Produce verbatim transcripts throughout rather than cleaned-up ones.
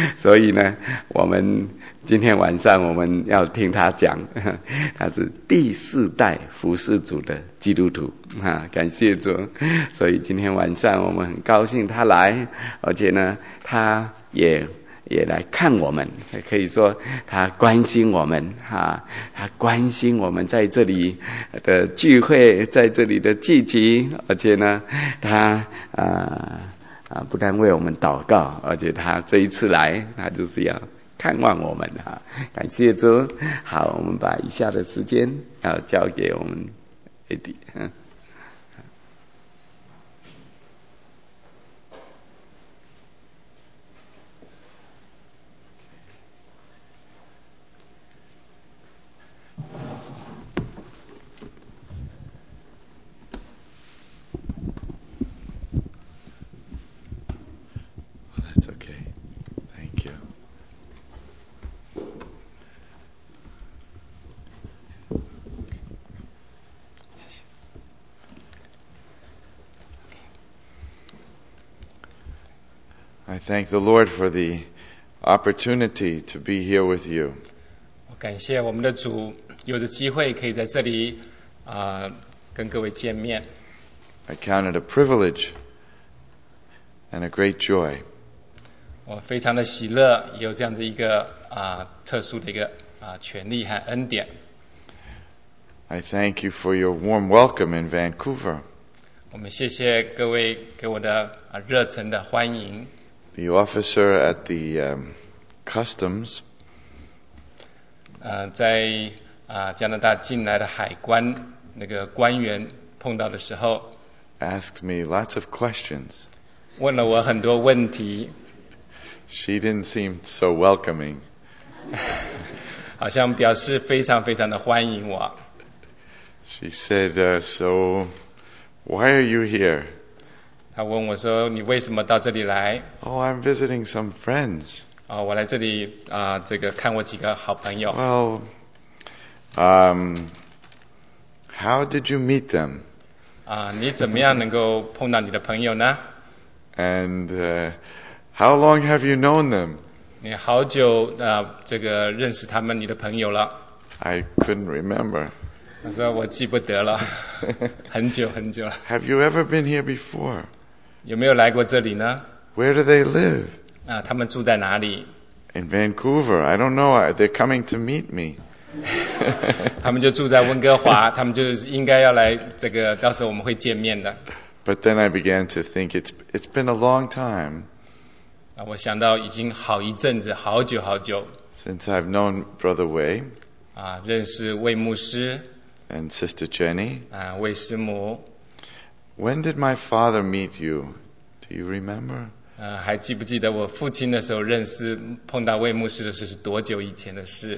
所以呢，我们今天晚上我们要听他讲，他是第四代服侍主的基督徒啊，感谢主。所以今天晚上我们很高兴他来，而且呢，他也也来看我们，可以说他关心我们啊，他关心我们在这里的聚会，在这里的聚集，而且呢，他啊啊不但为我们祷告，而且他这一次来，他就是要看望我们啊，感谢主。好，我们把以下的时间啊交给我们 A D。嗯 That's okay. Thank you. I thank the Lord for the opportunity to be here with you. 感谢我们的主，有着机会可以在这里啊、呃、跟各位见面。 I count it a privilege and a great joy. 我非常的喜乐，有这样子一个啊、呃、特殊的一个啊、呃、权利和恩典。 I thank you for your warm welcome in Vancouver. 我们谢谢各位给我的啊、呃、热忱的欢迎。 The officer at the um, customs 呃，在啊、呃、加拿大进来的海关那个官员碰到的时候， asked me lots of questions. 问了我很多问题。 She didn't seem so welcoming. 好像表示非常非常的欢迎我。 She said, uh, so why are you here? 他问我说：“你为什么到这里来？” Oh, I'm visiting some friends. 啊、我来这里啊、呃，这个看我几个好朋友。 Well, um, how did you meet them? 啊、你怎么样能够碰到你的朋友呢？ And uh, how long have you known them? 你好久啊、呃，这个认识他们，你的朋友了。 I couldn't remember. 他说我记不得了，很久很久了。 Have you ever been here before? 有没有来过这里呢？ Where do they live? 啊、他们住在哪里？ In Vancouver. I don't know. They're coming to meet me. 他们就住在温哥华，他们就是应该要来这个，到时候我们会见面的。 But then I began to think it's it's been a long time 啊，我想到已经好一阵子，好久好久 since I've known Brother Wei 啊，认识魏牧师 and Sister Jenny. 啊，魏师母。 When did my father meet you? Do you remember? 呃，还记不记得我父亲的时候认识碰到魏牧师的事是多久以前的事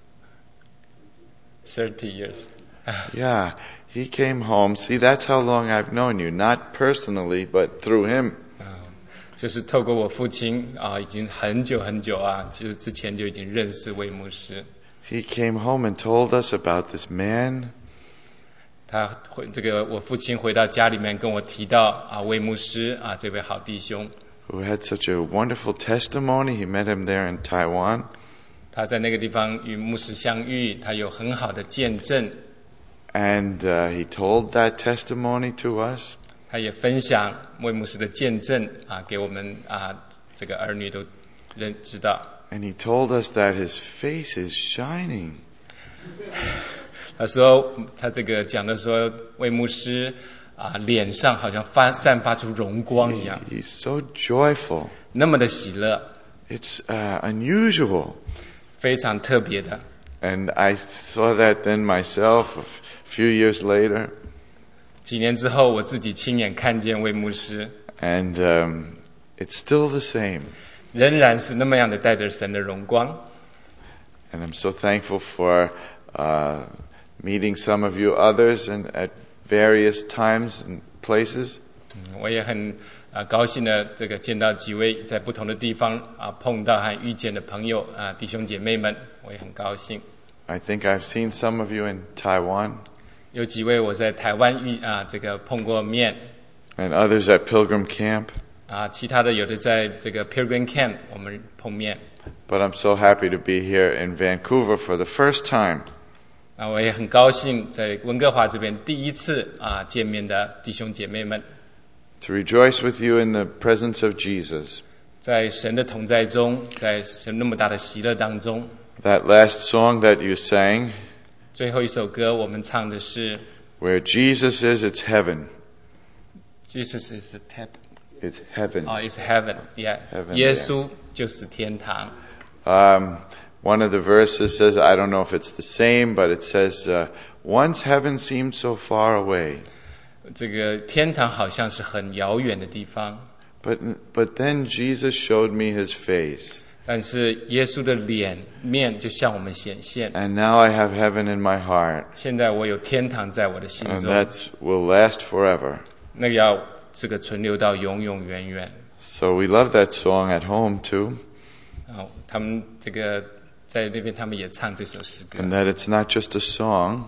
？Thirty years. Yeah, he came home. See, that's how long I've known you. Not personally, but through him. 就是透过我父亲啊，已经很久很久啊，就是之前就已经认识魏牧师。 He came home and told us about this man 他回这个我父亲回到家里面跟我提到啊，魏牧师啊，这位好弟兄， who had such a wonderful testimony. He met him there in Taiwan. 他在那个地方与牧师相遇，他有很好的见证， And uh, he told that testimony to us. 他也分享魏牧师的见证啊，给我们啊这个儿女都认知道。 And he told us that his face is shining. 他说他这个讲的说魏牧师啊脸上好像发散发出荣光一样， He's so joyful. 那么的喜乐， It's uh, unusual. 非常特别的。 And I saw that then myself a f- few years later. 几年之后，我自己亲眼看见魏牧师， And um, it's still the same. 仍然是那么样的带着神的荣光。 And I'm so thankful for uh, meeting some of you others and at various times and places. 我也很啊高兴的这个见到几位在不同的地方啊碰到和遇见的朋友啊弟兄姐妹们，我也很高兴。 I think I've seen some of you in Taiwan 有几位我在台湾遇啊这个碰过面， and others at Pilgrim Camp. 啊，其他的有的在这个 Pilgrim Camp 我们碰面。 But I'm so happy to be here in Vancouver for the first time. 啊，我也很高兴在温哥华这边第一次啊见面的弟兄姐妹们。 To rejoice with you in the presence of Jesus. 在神的同在中，在神那么大的喜乐当中。 That last song that you sang. 最后一首歌我们唱的是 Where Jesus is, it's heaven. Jesus is the tap. It's heaven. Oh, it's heaven. Yeah. Heaven, 耶稣就是天堂。 Um, one of the verses says, I don't know if it's the same, but it says, uh, once heaven seemed so far away. 这个天堂好像是很遥远的地方。 But, but then Jesus showed me his face. 但是耶稣的脸面就向我们显现。 And now I have heaven in my heart. 现在我有天堂在我的心 And 中。 that will last forever. 那个要这个存留到永永远远。 So we love that song at home too. 哦，他们这个在那边他们也唱这首诗歌。 And that it's not just a song,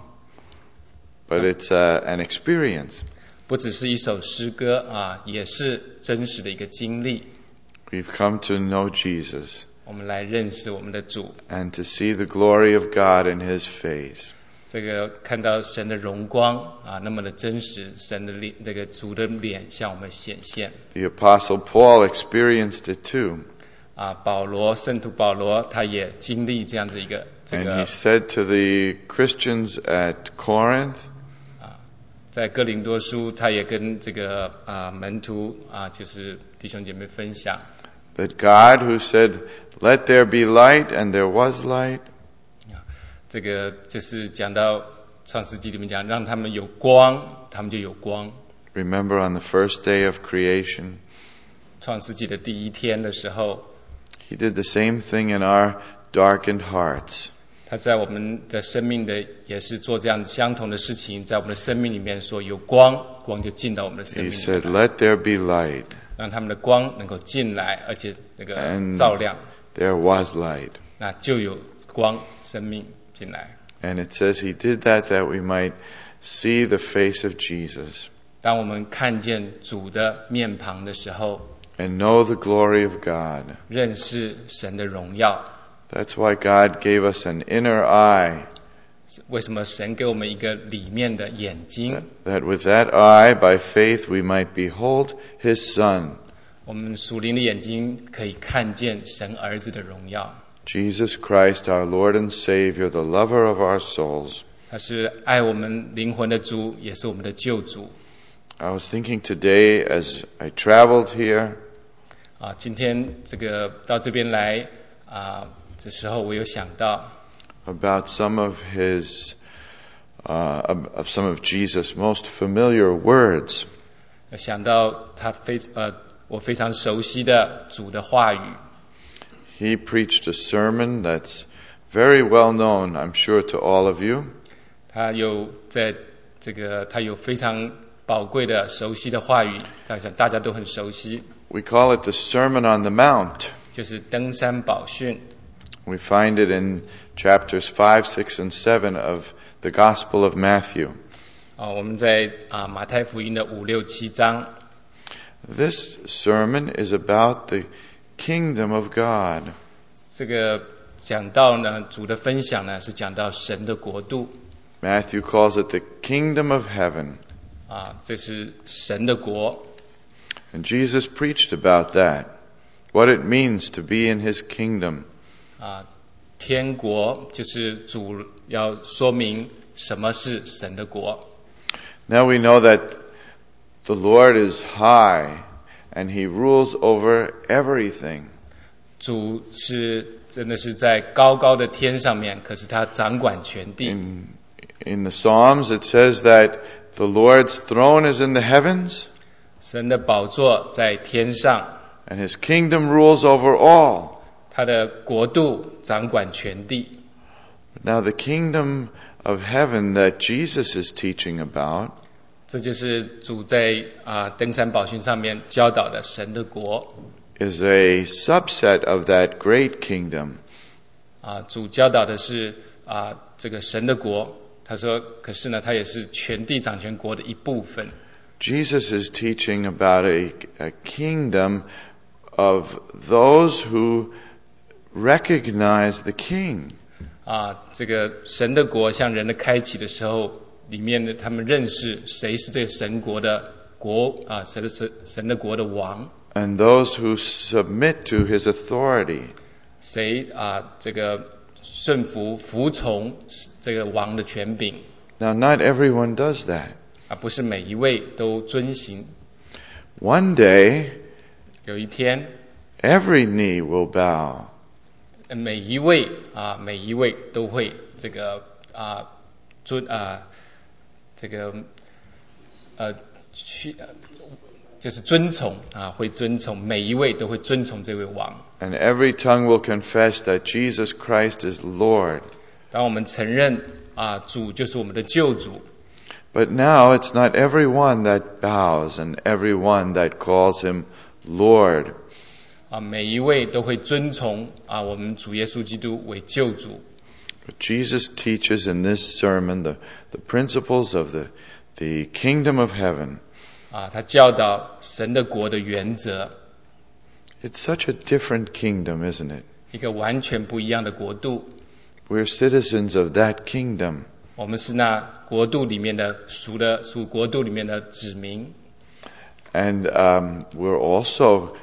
but it's uh, an experience. 不只是一首诗歌啊，也是真实的一个经历。 We've come to know Jesus 我们来认识我们的主， and to see the glory of God in his face. 这个看到神的荣光啊，那么的真实，神的脸，这个主的脸向我们显现。 The Apostle Paul experienced it too. 啊，保罗，圣徒保罗，他也经历这样子一个这 And 个 he said to the Christians at Corinth, 在哥林多书，他也跟这个啊门徒啊，就是弟兄姐妹分享。 that God who said, let there be light, and there was light, 这个就是讲到创世纪里面讲，让他们有光，他们就有光。 remember on the first day of creation, 创世纪的第一天的时候， he did the same thing in our darkened hearts. 他在我们的生命的也是做这样相同的事情，在我们的生命里面说有光，光就进到我们的生 He 命里 said, 面， let there be light, 让他们的光能够进来，而且那个 And 照亮， there was light. 那就有光生命进来。 And it says he did that that we might see the face of Jesus 当我们看见主的面庞的时候， and know the glory of God. 认识神的荣耀。 That's why God gave us an inner eye, 为什么神给我们一个里面的眼睛？ that with that eye, by faith, we might behold his Son, 我们属灵的眼睛可以看见神儿子的荣耀。 Jesus Christ, our Lord and Savior, the lover of our souls. 他是爱我们灵魂的主，也是我们的救主。 I was thinking today as I traveled here, 啊，今天这个到这边来啊，这时候我有想到 about some of his, uh, of of some of Jesus' most familiar words. 想到他非呃我非常熟悉的主的话语。 He preached a sermon that's very well known, I'm sure, to all of you. 他有在这个他有非常宝贵的熟悉的话语，大家大家都很熟悉， We call it the Sermon on the Mount. 就是登山宝训。 We find it in chapters five, six, and seven of the Gospel of Matthew. 啊，我们在啊马太福音的五六七章， This sermon is about the kingdom of God. 这个讲到呢，主的分享呢是讲到神的国度 Matthew calls it the kingdom of heaven. 啊，这是神的国 And Jesus preached about that, what it means to be in his kingdom. 啊，天国就是主要说明什么是神的国。 Now we know that the Lord is high and he rules over everything. 主是真的是在高高的天上面，可是他掌管全地。 In, in the Psalms it says that the Lord's throne is in the heavens 神的宝座在天上， and his kingdom rules over all. 他的国度掌管全地。 Now the kingdom of heaven that Jesus is teaching about 这就是主在啊登山宝训上面教导的神的国 is a subset of that great kingdom. 啊，主教导的是啊这个神的国。他说，可是呢，他也是全地掌权国的一部分。 Jesus is teaching about a, a kingdom of those who recognize the king. 啊，这个神的国向人的开启的时候，里面的他们认识谁是这个神国的国啊，神的神神的国的王。 And those who submit to his authority. 谁啊，这个顺服服从这个王的权柄。 Now, not everyone does that. 啊，不是每一位都遵行。 One day, 有一天 every knee will bow. 每一位啊，每一位都会这个啊尊啊这个呃去就是遵从啊，会遵从每一位都会遵从这位王。 And every tongue will confess that Jesus Christ is Lord. 当我们承认啊，主就是我们的救主。 But now it's not everyone that bows and everyone that calls him Lord. 啊，每一位都会遵从啊，我们主耶稣基督为救主。 But Jesus teaches in this sermon the, the principles of the, the kingdom of heaven. 啊，他教导神的国的原则。 It's such a different kingdom, isn't it? 一个完全不一样的国度。 We're citizens of that kingdom. 我们是那国度里面的属的属国度里面的子民。 And um, we're also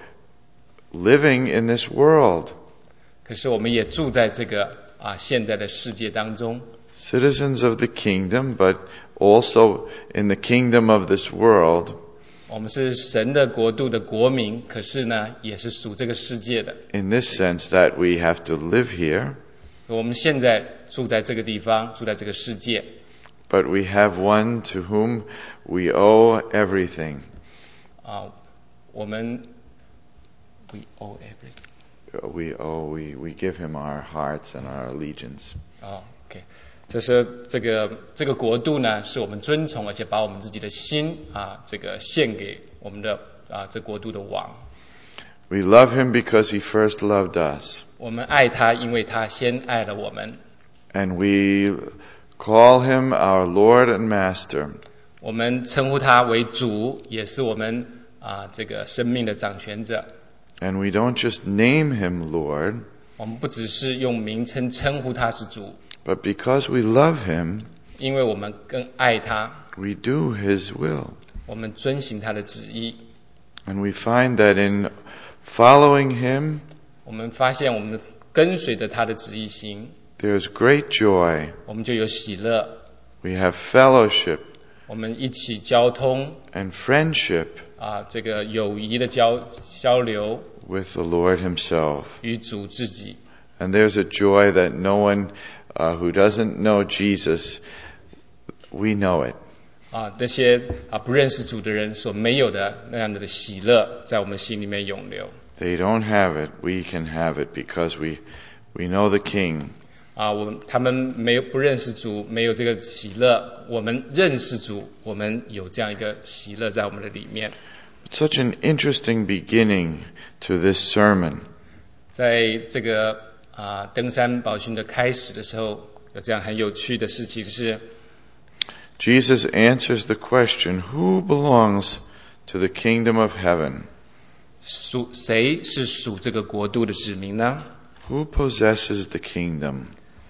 living in this world. 可是我们也住在这个啊现在的世界当中。 Citizens of the kingdom, but also in the kingdom of this world. 我们是神的国度的国民，可是呢，也是属这个世界的。 In this sense that we have to live here. 我们现在住在这个地方，住在这个世界。 But we have one to whom we owe everything. 啊，我们 we owe everything. We owe, we, we give him our hearts and our allegiance. 哦 ，OK， 就是这个这个国度呢，是我们遵从，而且把我们自己的心啊，这个献给我们的啊这国度的王。 We love him because he first loved us. 我们爱他，因为他先爱了我们。 And we call him our Lord and Master. 我们称呼他为主，也是我们啊这个生命的掌权者。 And we don't just name him Lord. 我们不只是用名称称呼他是主， But because we love him, 因为我们更爱他， we do his will. 我们遵行他的旨意。 And we find that in following him, 我们发现我们跟随着他的旨意行， there's great joy. 我们就有喜乐。 We have fellowship 我们一起交通 and friendship 啊，这个友谊的交交流 with the Lord himself. 与主自己。 And there's a joy that no one uh, who doesn't know Jesus, we know it. 啊，那些啊不认识主的人所没有的那样的喜乐，在我们心里面涌流。 They don't have it. We can have it because we, we know the King. 啊，我们他们没有不认识主，没有这个喜乐。我们认识主，我们有这样一个喜乐在我们的里面。 Such an interesting beginning to this sermon. 在这个啊登山宝训的开始的时候，有这样很有趣的事情是， Jesus answers the question, who belongs to the kingdom of heaven? 属谁是属这个国度的子民呢？ Who possesses the kingdom?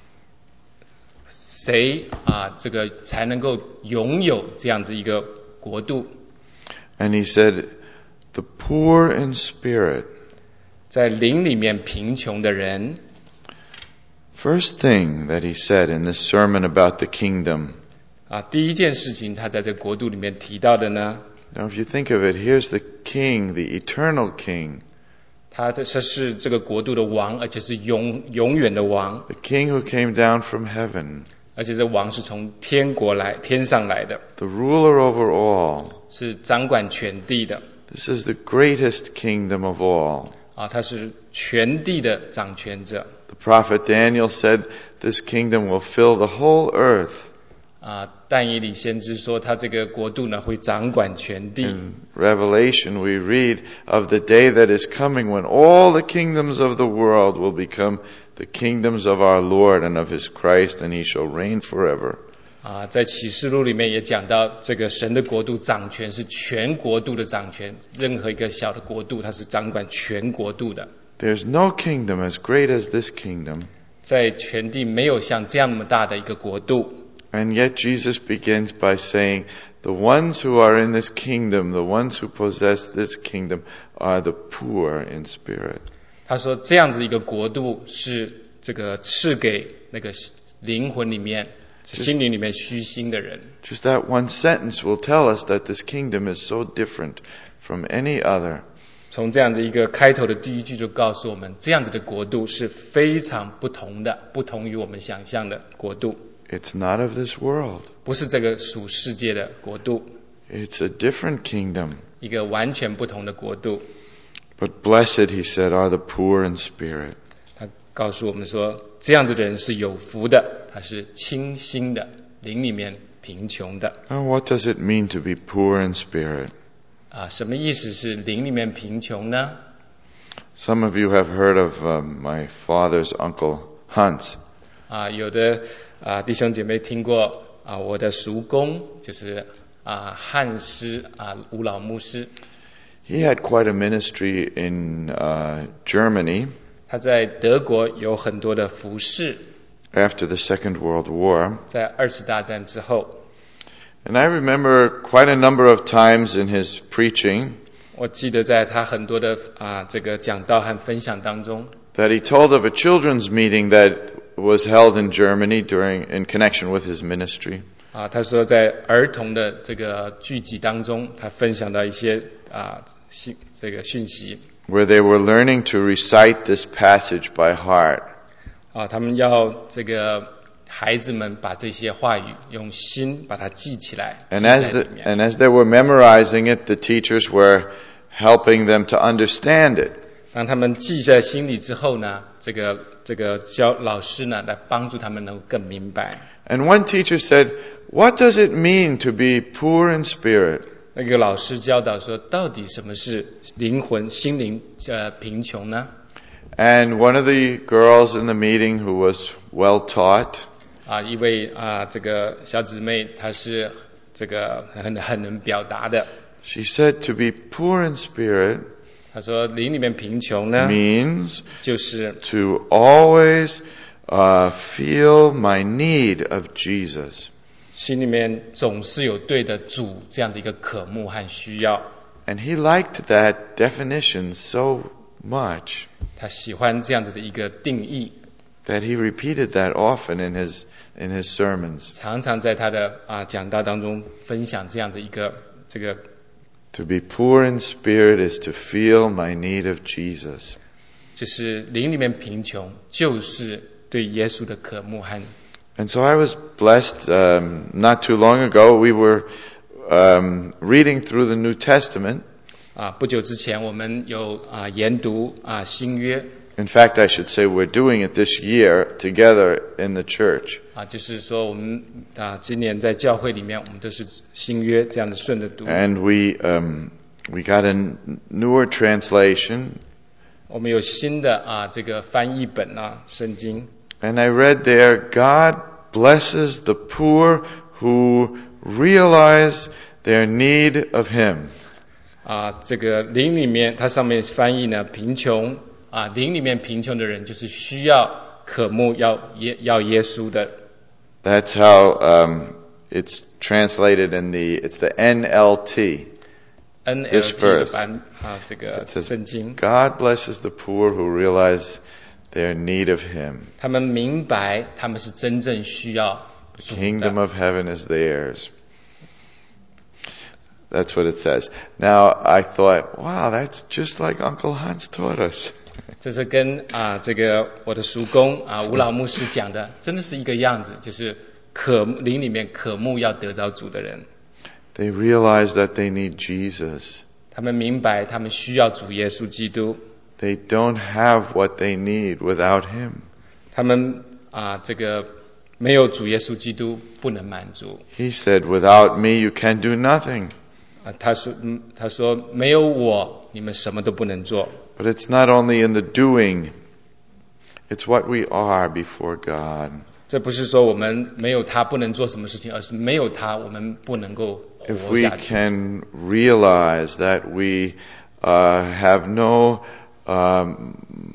谁啊这个才能够拥有这样子一个国度？ And he said, the poor in spirit. 在灵里面贫穷的人。 First thing that he said in this sermon about the kingdom. 啊，第一件事情他在这个国度里面提到的呢， Now if you think of it, here's the king, the eternal king. 他这这是这个国度的王，而且是永永远的王， The king who came down from heaven. 而且这王是从天国来天上来的， The ruler over all. 是掌管全地的。 This is the greatest kingdom of all. 啊，他是全地的掌权者。 The prophet Daniel said this kingdom will fill the whole earth. 啊，但以理先知说，他这个国度呢会掌管全地。 In Revelation we read of the day that is coming when all the kingdoms of the world will become the kingdoms of our Lord and of his Christ, and he shall reign forever. 啊，在启示录里面也讲到，这个神的国度掌权是全国度的掌权，任何一个小的国度，它是掌管全国度的。 There's no kingdom as great as this kingdom. 在全地没有像这样那么大的一个国度。 And yet Jesus begins by saying, the ones who are in this kingdom, the ones who possess this kingdom, are the poor in spirit. 他说，这样子一个国度是这个赐给那个灵魂里面、心灵里面虚心的人。 Just that one sentence will tell us that this kingdom is so different from any other. 从这样的一个开头的第一句就告诉我们，这样子的国度是非常不同的，不同于我们想象的国度。 It's not of this world. 不是这个属世界的国度。 It's a different kingdom. 一个完全不同的国度。 But blessed, he said, are the poor in spirit. 他告诉我们说，这样子的人是有福的，他是清心的，灵里面贫穷的。 Now, what does it mean to be poor in spirit? 啊，什么意思是灵里面贫穷呢？ Some of you have heard of um, my father's uncle Hans. 啊，有的啊弟兄姐妹听过啊，我的叔公就是啊汉斯啊吴老牧师。 He had quite a ministry in uh, Germany 他在德国有很多的服事， after the Second World War. 在二次大战之后。 And I remember quite a number of times in his preaching 我记得在他很多的啊这个讲道和分享当中， that he told of a children's meeting that was held in Germany during in connection with his ministry. 啊，他说在儿童的这个聚集当中，他分享到一些啊信这个讯息， where they were learning to recite this passage by heart. 啊，他们要这个孩子们把这些话语用心把它记起来， And 记 as 在 the, 里面。 and as they were memorizing it, the teachers were helping them to understand it. 当他们记在心里之后呢，这个这个教老师呢来帮助他们能够更明白。 And one teacher said, "What does it mean to be poor in spirit?" 那个老师教导说，到底什么是灵魂、心灵呃贫穷呢？ And one of the girls in the meeting who was well taught 啊，一位啊这个小姊妹，她是这个很很能表达的。 she said to be poor in spirit 她说，灵里面贫穷呢， means 就是 to always uh, feel my need of Jesus. 心里面总是有对的主这样的一个渴慕和需要。 And he liked that definition so much 他喜欢这样子的一个定义， that he repeated that often in his in his sermons. 常常在他的啊讲道当中分享这样的一个这个。 To be poor in spirit is to feel my need of Jesus. 就是灵里面贫穷，就是对耶稣的渴慕和。 And so I was blessed. Um, not too long ago, we were um, reading through the New Testament. 啊，不久之前我们有啊研读啊新约。 In fact, I should say we're doing it this year together in the church. 啊，就是说我们啊今年在教会里面，我们都是新约这样的顺着读。 And we um, we got a newer translation. 我们有新的啊这个翻译本啊圣经。 And I read there, God blesses the poor who realize their need of Him. 啊，这个灵里面，它上面翻译呢，贫穷啊，灵里面贫穷的人就是需要渴慕要耶要耶稣的。 That's how um, it's translated in the, it's the N L T. N L This T 的 verse. 版啊，这个 It says, 圣经， God blesses the poor who realize their need of Him. 他们明白他们是真正需要 The 主的 kingdom of heaven is theirs. That's what it says. Now, I thought, wow, that's just like Uncle Hans taught us. 这是跟啊这个我的叔公啊吴老牧师讲的，真的是一个样子，就是渴灵里面渴慕要得着主的人， They realize that they need Jesus. 他们明白他们需要主耶稣基督， They don't have what they need without Him. 他们啊这个没有主耶稣基督不能满足 He said, without me, you can do nothing. 啊。他说嗯他说没有我，你们什么都不能做。 But it's not only in the doing, it's what we are before God. 这不是说我们没有他不能做什么事情，而是没有他我们不能够 If 活 we 下去。 can realize that we uh, have no um,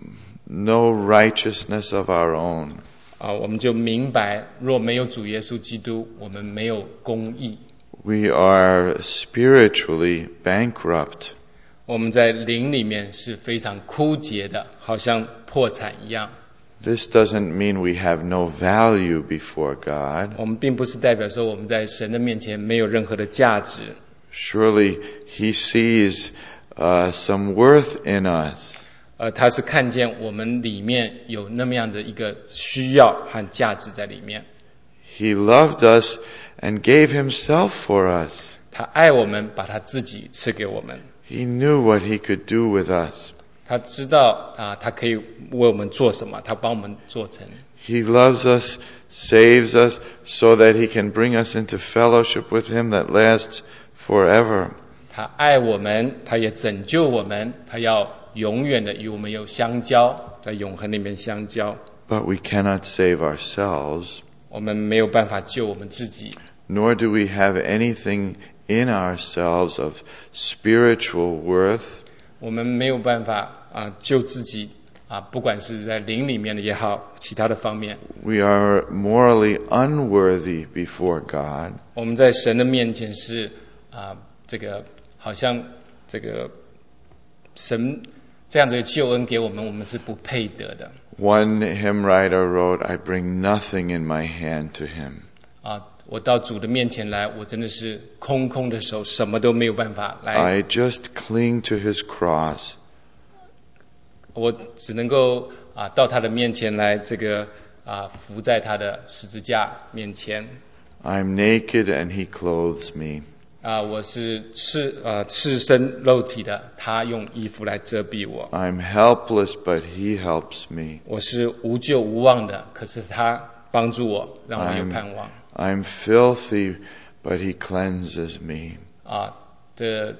no righteousness of our own, 啊，我们就明白，若没有主耶稣基督，我们没有公义， we are spiritually bankrupt. 我们在灵里面是非常枯竭的，好像破产一样。 This doesn't mean we have no value before God. 我们并不是代表说我们在神的面前没有任何的价值。 Surely He sees uh, some worth in us. 呃，他是看见我们里面有那么样的一个需要和价值在里面。 He loved us and gave Himself for us. 他爱我们，把他自己赐给我们。 He knew what He could do with us. 他知道啊，他可以为我们做什么，他帮我们做成。 He loves us, saves us, so that He can bring us into fellowship with Him that lasts forever. 他爱我们，他也拯救我们，他要永远的与我们有相交，在永恒里面相交。 But we cannot save ourselves, 我们没有办法救我们自己， nor do we have anything in ourselves of spiritual worth. 我们没有办法啊救自己啊，不管是在灵里面的也好，其他的方面， We are morally unworthy before God. 我们在神的面前是啊，这个好像这个神这样的救恩给我们，我们是不配得的。 One hymn writer wrote, I bring nothing in my hand to Him. 啊，我到主的面前来，我真的是空空的手，什么都没有办法来， I just cling to His cross. 我只能够啊到他的面前来，这个啊伏在他的十字架面前。 I'm naked and He clothes me. 啊，我是赤啊赤身肉体的，他用衣服来遮蔽我。 I'm helpless, but He helps me. 我是无救无望的，可是他帮助我，让我有 I'm, 盼望。 I'm filthy, but He cleanses me. 啊，这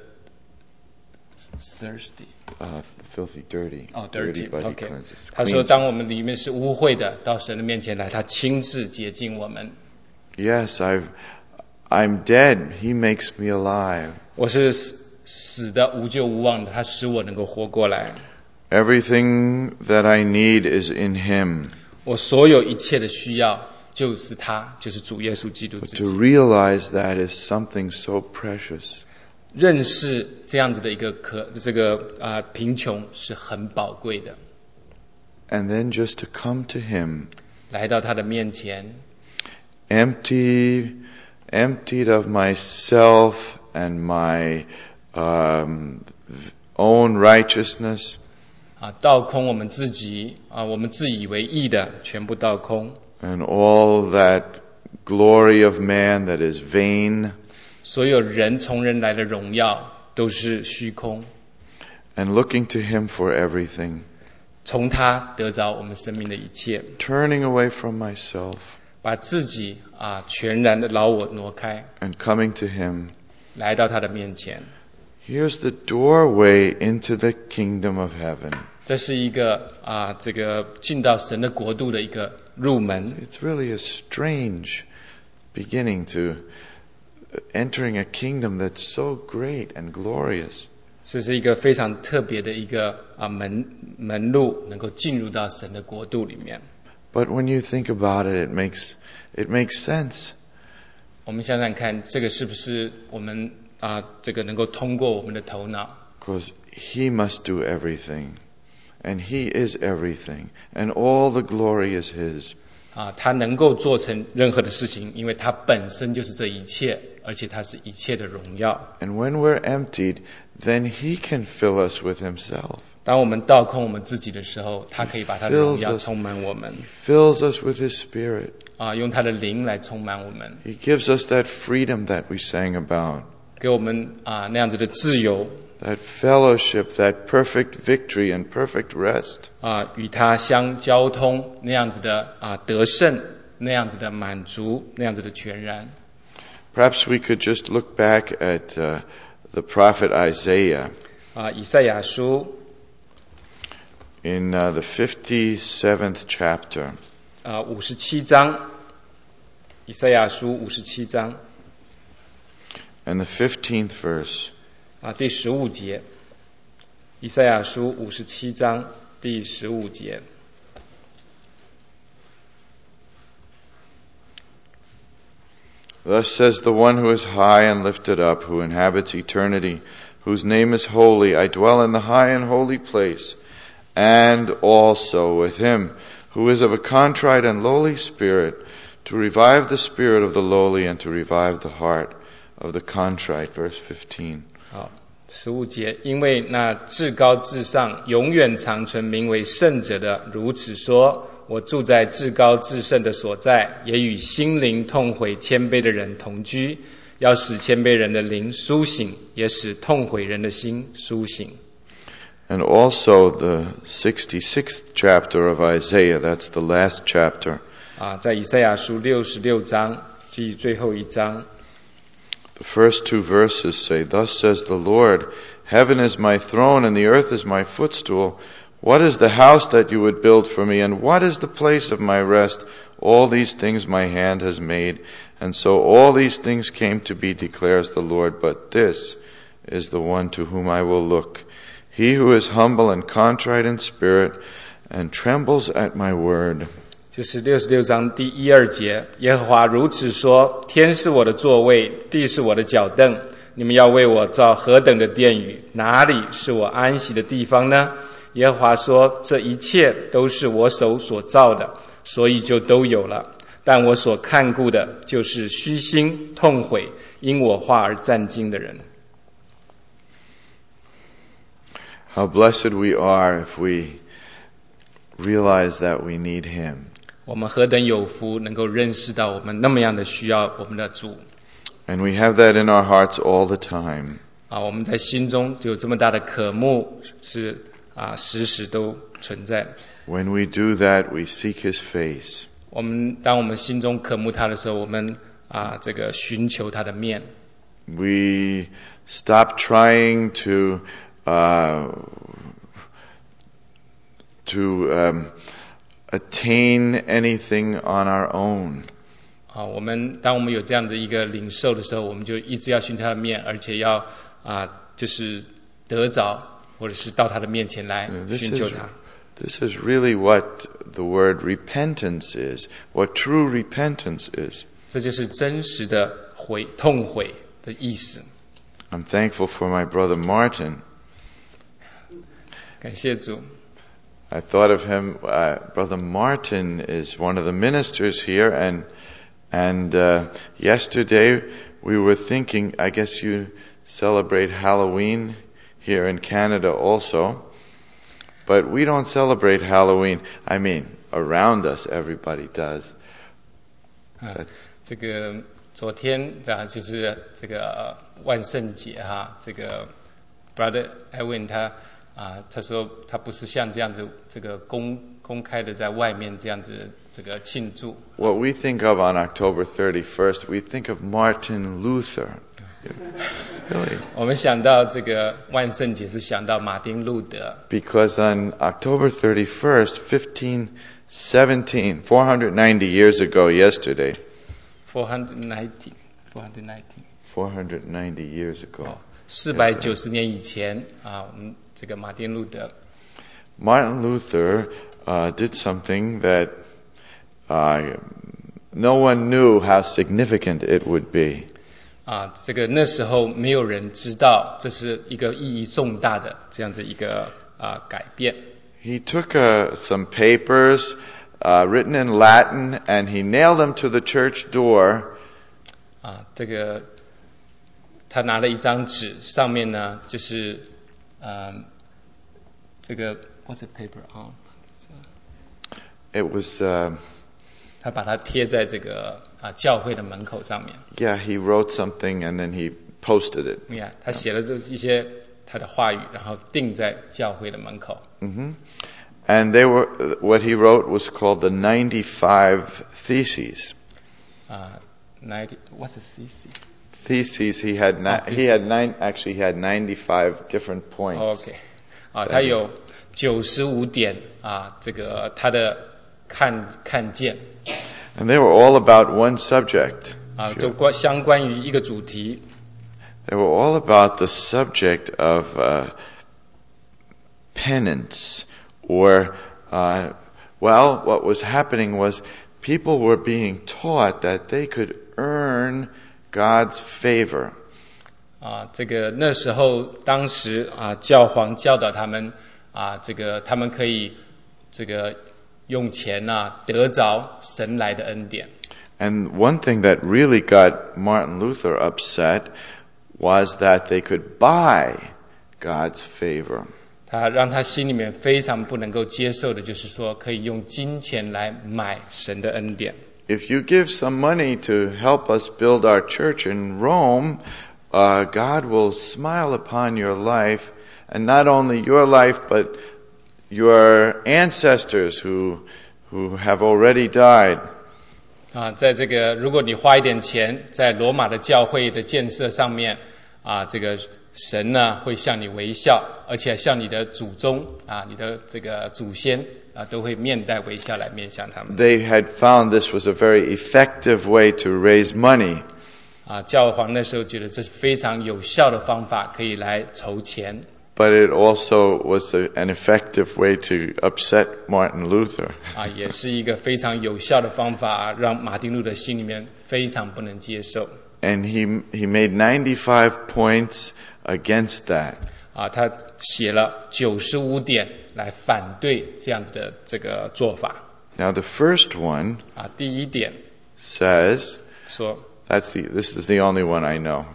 thirsty Uh, filthy, dirty. 哦 dirty but He OK。 cleanses. 他说， Cleans. 当我们里面是污秽的，到神的面前来，他亲自洁净我们。 Yes, I've, I'm dead. He makes me alive. 我是死死的无救无望的，他使我能够活过来。 Everything that I need is in Him. 我所有一切的需要就是他，就是主耶稣基督 But 自 to 己。 realize that is something so precious. 认识这样子的一个可这个啊、呃、贫穷是很宝贵的。 And then just to come to Him, 来到他的面前， empty, emptied of myself and my um, own righteousness, 啊，倒空我们自己啊，我们自以为义的全部倒空， and all that glory of man that is vain, 所有人从人来的荣耀都是虚空， and looking to Him for everything, 从他得着我们生命的一切， turning away from myself 把自己啊全然的老我挪开， and coming to Him. 来到他的面前。 Here's the doorway into the kingdom of heaven. 这是一个啊这个进到神的国度的一个入门。 It's really a strange beginning to entering a kingdom that's so great and glorious. 这是一个非常特别的一个啊门门路，能够进入到神的国度里面。 But when you think about it, it makes it makes sense. 我们想想看，这个是不是我们啊这个能够通过我们的头脑？ Because He must do everything. And He is everything. And all the glory is His. 啊，他能够做成任何的事情，因为他本身就是这一切，而且他是一切的荣耀。 And when we're emptied, then He can fill us with Himself. 当我们倒空我们自己的时候，他可以把他的荣耀充满我们， He fills us with His Spirit. 啊，用他的灵来充满我们， He gives us that freedom that we sang about. 给我们啊那样子的自由， That fellowship, that perfect victory and perfect rest. 啊，与他相交通，那样子的啊得胜，那样子的满足，那样子的全然。 Perhaps we could just look back at uh, the prophet Isaiah 啊，以赛亚书 in uh, the fifty-seventh chapter. 啊五十七章，以赛亚书五十七章。 And the fifteenth verse. 啊，第十五节，以赛亚书五十七章第十五节。 Thus says the one who is high and lifted up, who inhabits eternity, whose name is holy. I dwell in the high and holy place, and also with him who is of a contrite and lowly spirit, to revive the spirit of the lowly and to revive the heart of the contrite. Verse fifteen. 好，十五节，因为那至高至上、永远长存、名为圣者的，如此说：我住在至高至圣的所在，也与心灵痛悔、谦卑的人同居，要使谦卑人的灵苏醒，也使痛悔人的心苏醒。 And also the sixty-sixth chapter of Isaiah, that's the last chapter. 啊，在以赛亚书六十六章，即最后一章。 The first two verses say, Thus says the Lord, Heaven is my throne and the earth is my footstool. What is the house that you would build for me, and what is the place of my rest? All these things my hand has made, and so all these things came to be, declares the Lord. But this is the one to whom I will look, he who is humble and contrite in spirit, and trembles at my word. 就是六十六章第一二节，耶和华如此说：天是我的座位，地是我的脚凳。你们要为我造何等的殿宇？哪里是我安息的地方呢？耶和华说：这一切都是我手所造的，所以就都有了。但我所看顾的，就是虚心痛悔，因我话而战惊的人。 How blessed we are if we realize that we need Him. 我们何等有福，能够认识到我们那么样的需要我们的主。 And we have that in our hearts all the time. 啊，我们在心中就有这么大的渴慕，是啊，时时都存在。 When we do that, we seek His face. 我们当我们心中渴慕他的时候，我们啊，这个寻求他的面。 We stop trying to uh, to um, attain anything on our own. 啊，我们当我们有这样的一个领受的时候，我们就一直要寻他的面，而且要啊，就是得着，或者是到他的面前来寻求他。 This is really what the word repentance is, what true repentance is. 这就是真实的悔痛悔的意思。 I'm thankful for my brother Martin. 感谢主。 I thought of him. Uh, brother Martin is one of the ministers here, and and uh, yesterday we were thinking. I guess you celebrate Halloween here in Canada also. But we don't celebrate Halloween. I mean, around us, everybody does. 啊，这个昨天啊，就是这个万圣节哈，这个 Brother Edwin 他啊，他说他不是像这样子，这个公公开的在外面这样子这个庆祝。 What we think of on October thirty-first, we think of Martin Luther. Really? 我们想到这个万圣节是想到马丁路德。 Because on October thirty-first, fifteen seventeen, four hundred ninety years ago yesterday. four hundred ninety, four hundred ninety. four hundred ninety years ago. 四百九十年以前啊，我们这个马丁路德。 Martin Luther uh, did something that uh, no one knew how significant it would be. 啊，这个那时候没有人知道这是一个意义重大的这样子一个啊改变。 He took uh, some papers uh, written in Latin and he nailed them to the church door. 啊，这个他拿了一张纸，上面呢就是嗯，这个 what's the paper on? It was. Uh, 他把它贴在这个啊教会的门口上面。 Yeah, he wrote something and then he posted it. 你看，他写了这一些他的话语，然后钉在教会的门口。 Mm-hmm. And they were what he wrote was called the ninety-five Theses. 啊 ，ninety what's a thesis? Theses. He had ni- Oh, he had nine. Actually, he had ninety-five different points. OK， 啊，他有九十五点啊，这个他的看看见。 And they were all about one subject. 啊，就关相关于一个主题。 They were all about the subject of uh, penance, or, uh, well, what was happening was people were being taught that they could earn God's favor. 啊，这个那时候当时啊，教皇教导他们啊，这个他们可以这个用钱啊得着神来的恩典。 And one thing that really got Martin Luther upset was that they could buy God's favor. 他让他心里面非常不能够接受的，就是说可以用金钱来买神的恩典。 If you give some money to help us build our church in Rome, uh, God will smile upon your life, and not only your life, but your ancestors who who have already died. 啊，在这个如果你花一点钱在罗马的教会的建设上面，啊，这个神呢会向你微笑，而且向你的祖宗啊，你的这个祖先啊，都会面带微笑来面向他们。 They had found this was a very effective way to raise money. 啊，教皇那时候觉得这是非常有效的方法，可以来筹钱。 But it also was a, an effective way to upset Martin Luther. 啊，也是一个非常有效的方法，让马丁路德心里面非常不能接受。 And he he made ninety-five points against that. 啊，他写了九十五点来反对这样子的这个做法。 Now the first one 啊，第一点 says, 说。 That's the. This is the only one I know.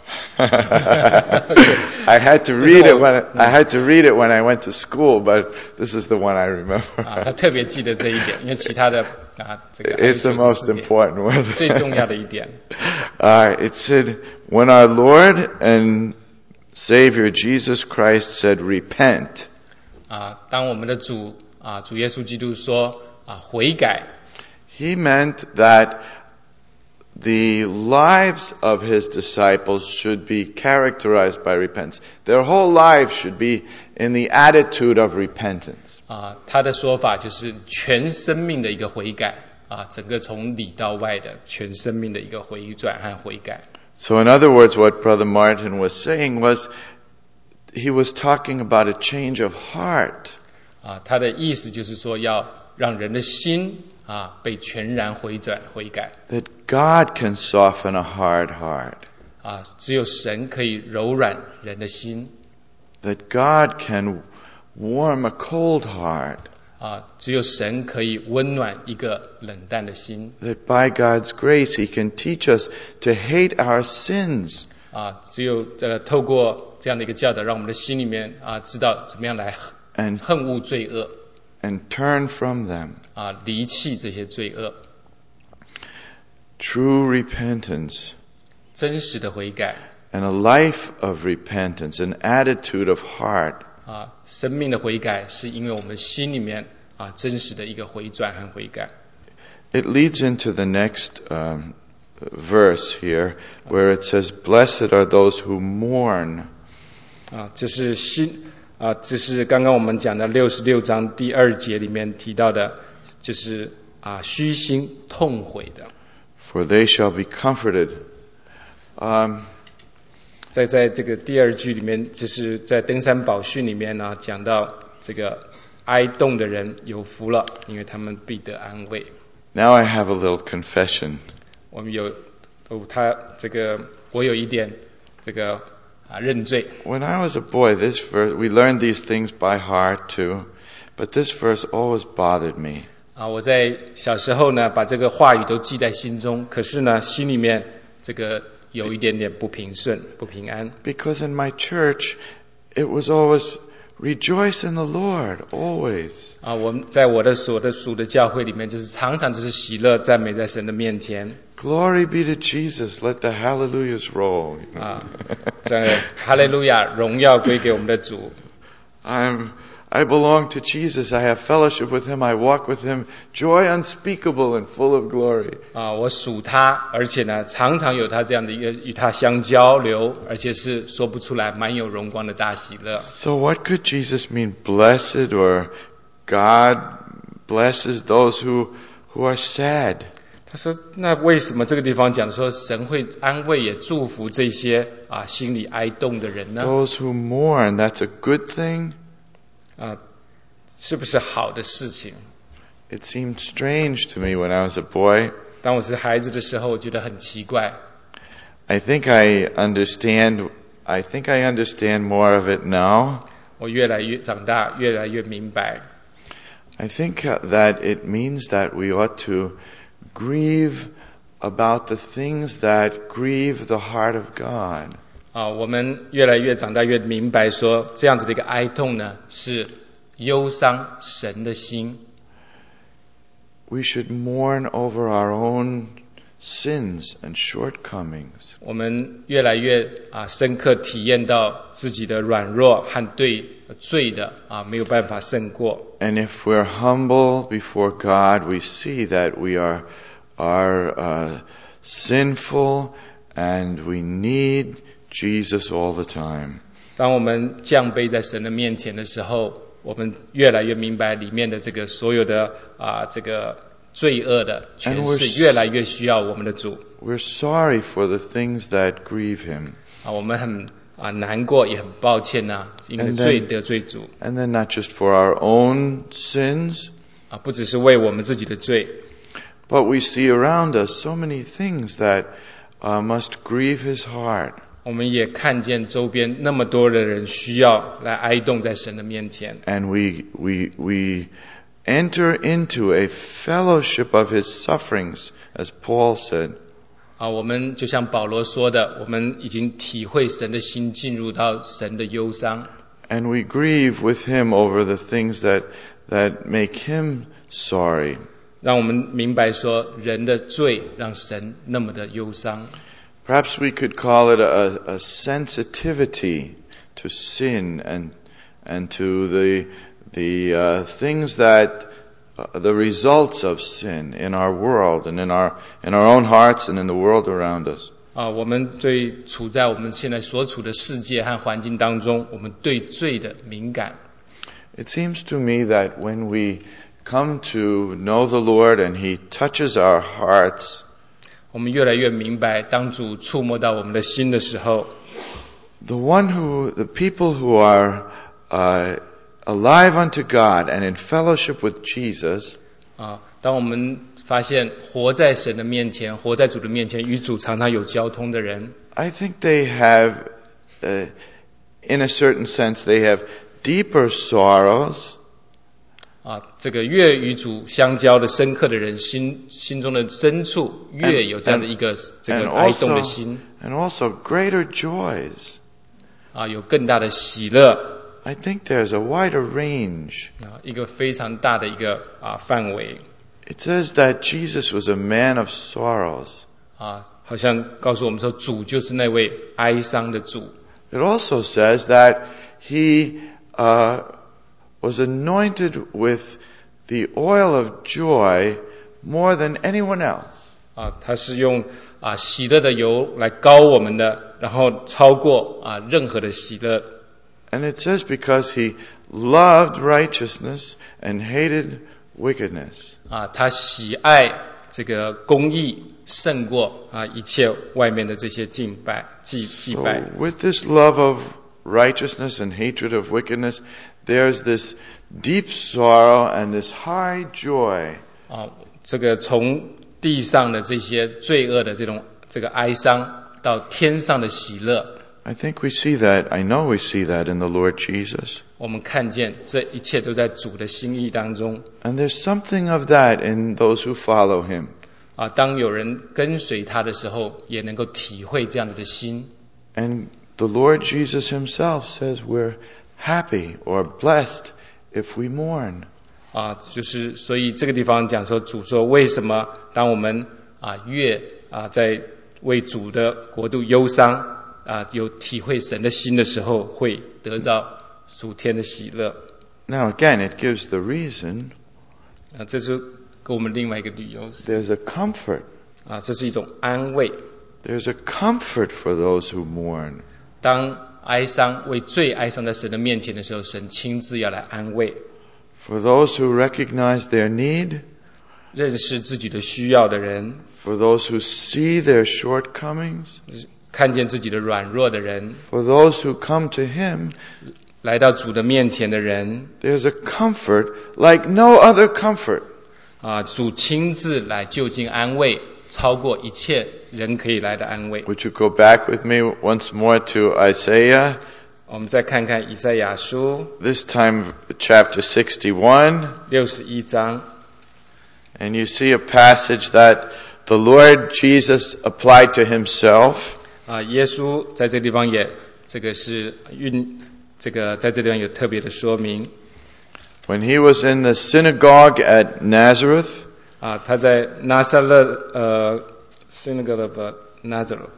I had to read it when I had to read it when I went to school, but this is the one I remember. 啊，他特别记得这一点，因为其他的啊，这个 It's the most important one. 最重要的一点。 Uh, it said, when our Lord and Savior Jesus Christ said, "Repent." 啊，当我们的主啊，主耶稣基督说啊，悔改。 He meant that the lives of his disciples should be characterized by repentance. Their whole lives should be in the attitude of repentance. 啊，他的说法就是全生命的一个悔改啊，整个从里到外的全生命的一个回转和悔改。 So in other words, what Brother Martin was saying was, he was talking about a change of heart. 啊，他的意思就是说要让人的心啊被全然回转悔改。 That God can soften a hard heart. 啊，只有神可以柔软人的心。 That God can warm a cold heart. 啊，只有神可以温暖一个冷淡的心。 That by God's grace, He can teach us to hate our sins. 啊，只有呃透过这样的一个教导，让我们的心里面啊知道怎么样来 And 恨恶罪恶。 and turn from them. 啊，离弃这些罪恶。 True repentance. 真实的悔改。 And a life of repentance, an attitude of heart. 啊，生命的悔改是因为我们心里面啊真实的一个回转和悔改。 It leads into the next um, verse here, where it says, "Blessed are those who mourn." 啊，这是心啊，这是刚刚我们讲的六十六章第二节里面提到的，就是啊虚心痛悔的。 For they shall be comforted. Um, 在在这个第二句里面，就是在登山宝训里面呢，讲到这个哀恸的人有福了，因为他们必得安慰。 now I have a little confession. 我们有哦，他这个我有一点这个啊认罪。 When I was a boy, this verse, we learned these things by heart too, but this verse always bothered me. 啊，我在小时候呢，把这个话语都记在心中，可是呢，心里面这个有一点点不平顺、不平安。 Because in my church, it was always rejoice in the Lord, always. 啊，我们在我的所的属的教会里面，就是常常就是喜乐赞美在神的面前。 Glory be to Jesus, let the hallelujahs roll. 啊，这个哈利路亚，荣耀归给我们的主。 I'm, I belong to Jesus. I have fellowship with Him. I walk with Him. Joy unspeakable and full of glory. 啊，我属他，而且呢，常常有他这样的一个与他相交流，而且是说不出来，蛮有荣光的大喜乐。 So what could Jesus mean? Blessed, or God blesses those who who are sad. 他说：“那为什么这个地方讲说神会安慰也祝福这些啊心里哀痛的人呢？ Those who mourn, that's a good thing? 啊，是不是好的事情？ It seemed strange to me when I was a boy. 当我是孩子的时候，我觉得很奇怪。 I think I understand, I think I understand more of it now. 我越来越长大，越来越明白。 I think uh, that it means that we ought to grieve about the things that grieve the heart of God. 啊，我们越来越长大，越明白说，这样子的一个哀痛呢，是忧伤神的心。 We should mourn over our own sins and shortcomings. 我们越来越啊深刻体验到自己的软弱和对罪的啊没有办法胜过。 And if we're humble before God, we see that we are, are uh, sinful and we need Jesus all the time. 当我们降卑在神的面前的时候，我们越来越明白里面的这个所有的啊这个罪恶的权 And we're 势，越来越需要我们的主。 We're sorry for the things that grieve Him. 啊，我们很啊难过，也很抱歉呐、啊，因为 And then- 罪得罪主 And then not just for our own sins, 啊，不只是为我们自己的罪。 but we see around us so many things that uh, must grieve His heart. 我们也看见周边那么多的人需要来哀痛在神的面前， And we, we, we enter into a fellowship of His sufferings, as Paul said. 啊，我们就像保罗说的，我们已经体会神的心，进入到神的忧伤， And we grieve with Him over the things that, that make Him sorry. 让我们明白说，人的罪让神那么的忧伤。 Perhaps we could call it a, a sensitivity to sin and, and to the, the uh, things that, uh, the results of sin in our world and in our, in our own hearts and in the world around us. 啊，我们对处在我们现在所处的世界和环境当中，我们对罪的敏感。 It seems to me that when we come to know the Lord and He touches our hearts, 我们越来越明白，当主触摸到我们的心的时候， the one who, the people who are uh, alive unto God and in fellowship with Jesus, 啊，当我们发现活在神的面前，活在主的面前，与主常常有交通的人， I think they have, uh, in a certain sense, they have deeper sorrows, 啊，这个越与主相交的深刻的人，心心中的深处越有这样的一个这 and 个哀动的 also, 心， and also greater joys. 啊，有更大的喜乐， I think there's a wider range. 啊，一个非常大的一个啊范围， It says that Jesus was a man of sorrows. 啊，好像告诉我们说，主就是那位哀伤的主。 It also says that he uh, was anointed with the oil of joy more than anyone else. 啊，他是用啊喜乐的油来膏我们的，然后超过啊任何的喜乐。 And it says because he loved righteousness and hated wickedness. 啊，他喜爱这个公义胜过啊一切外面的这些敬拜祭祭 So 拜。 with this love of righteousness and hatred of wickedness, there's this deep sorrow and this high joy. 啊，这个从地上的这些罪恶的这种这个哀伤，到天上的喜乐， I think we see that, I know we see that in the Lord Jesus. 我们看见这一切都在主的心意当中。 And there's something of that in those who follow him. 啊，当有人跟随他的时候，也能够体会这样子的心。 And the Lord Jesus himself says we're happy or blessed if we mourn. 啊，就是所以这个地方讲说，主说为什么当我们啊越啊在为主的国度忧伤啊，有体会神的心的时候，会得到属天的喜乐。 Now again, it gives the reason. 啊，这是给我们另外一个理由 There's a comfort. 啊，这是一种安慰。 There's a comfort for those who mourn. 当哀伤为最哀伤在神的面前的时候，神亲自要来安慰。 For those who recognize their need, 认识自己的需要的人， for those who see their shortcomings, 看见自己的软弱的人， for those who come to Him, 来到主的面前的人， there's a comfort like no other comfort. 啊，主亲自来就近安慰，超过一切人可以来的安慰。 Would you go back with me once more to Isaiah? 我们再看看以赛亚书 This time chapter sixty-one. 六十一章， And you see a passage that the Lord Jesus applied to Himself. 啊，耶稣在这地方也这个是运这个在这地方有特别的说明。 When He was in the synagogue at Nazareth, 啊，他在拿撒勒呃 synagogue of Nazareth。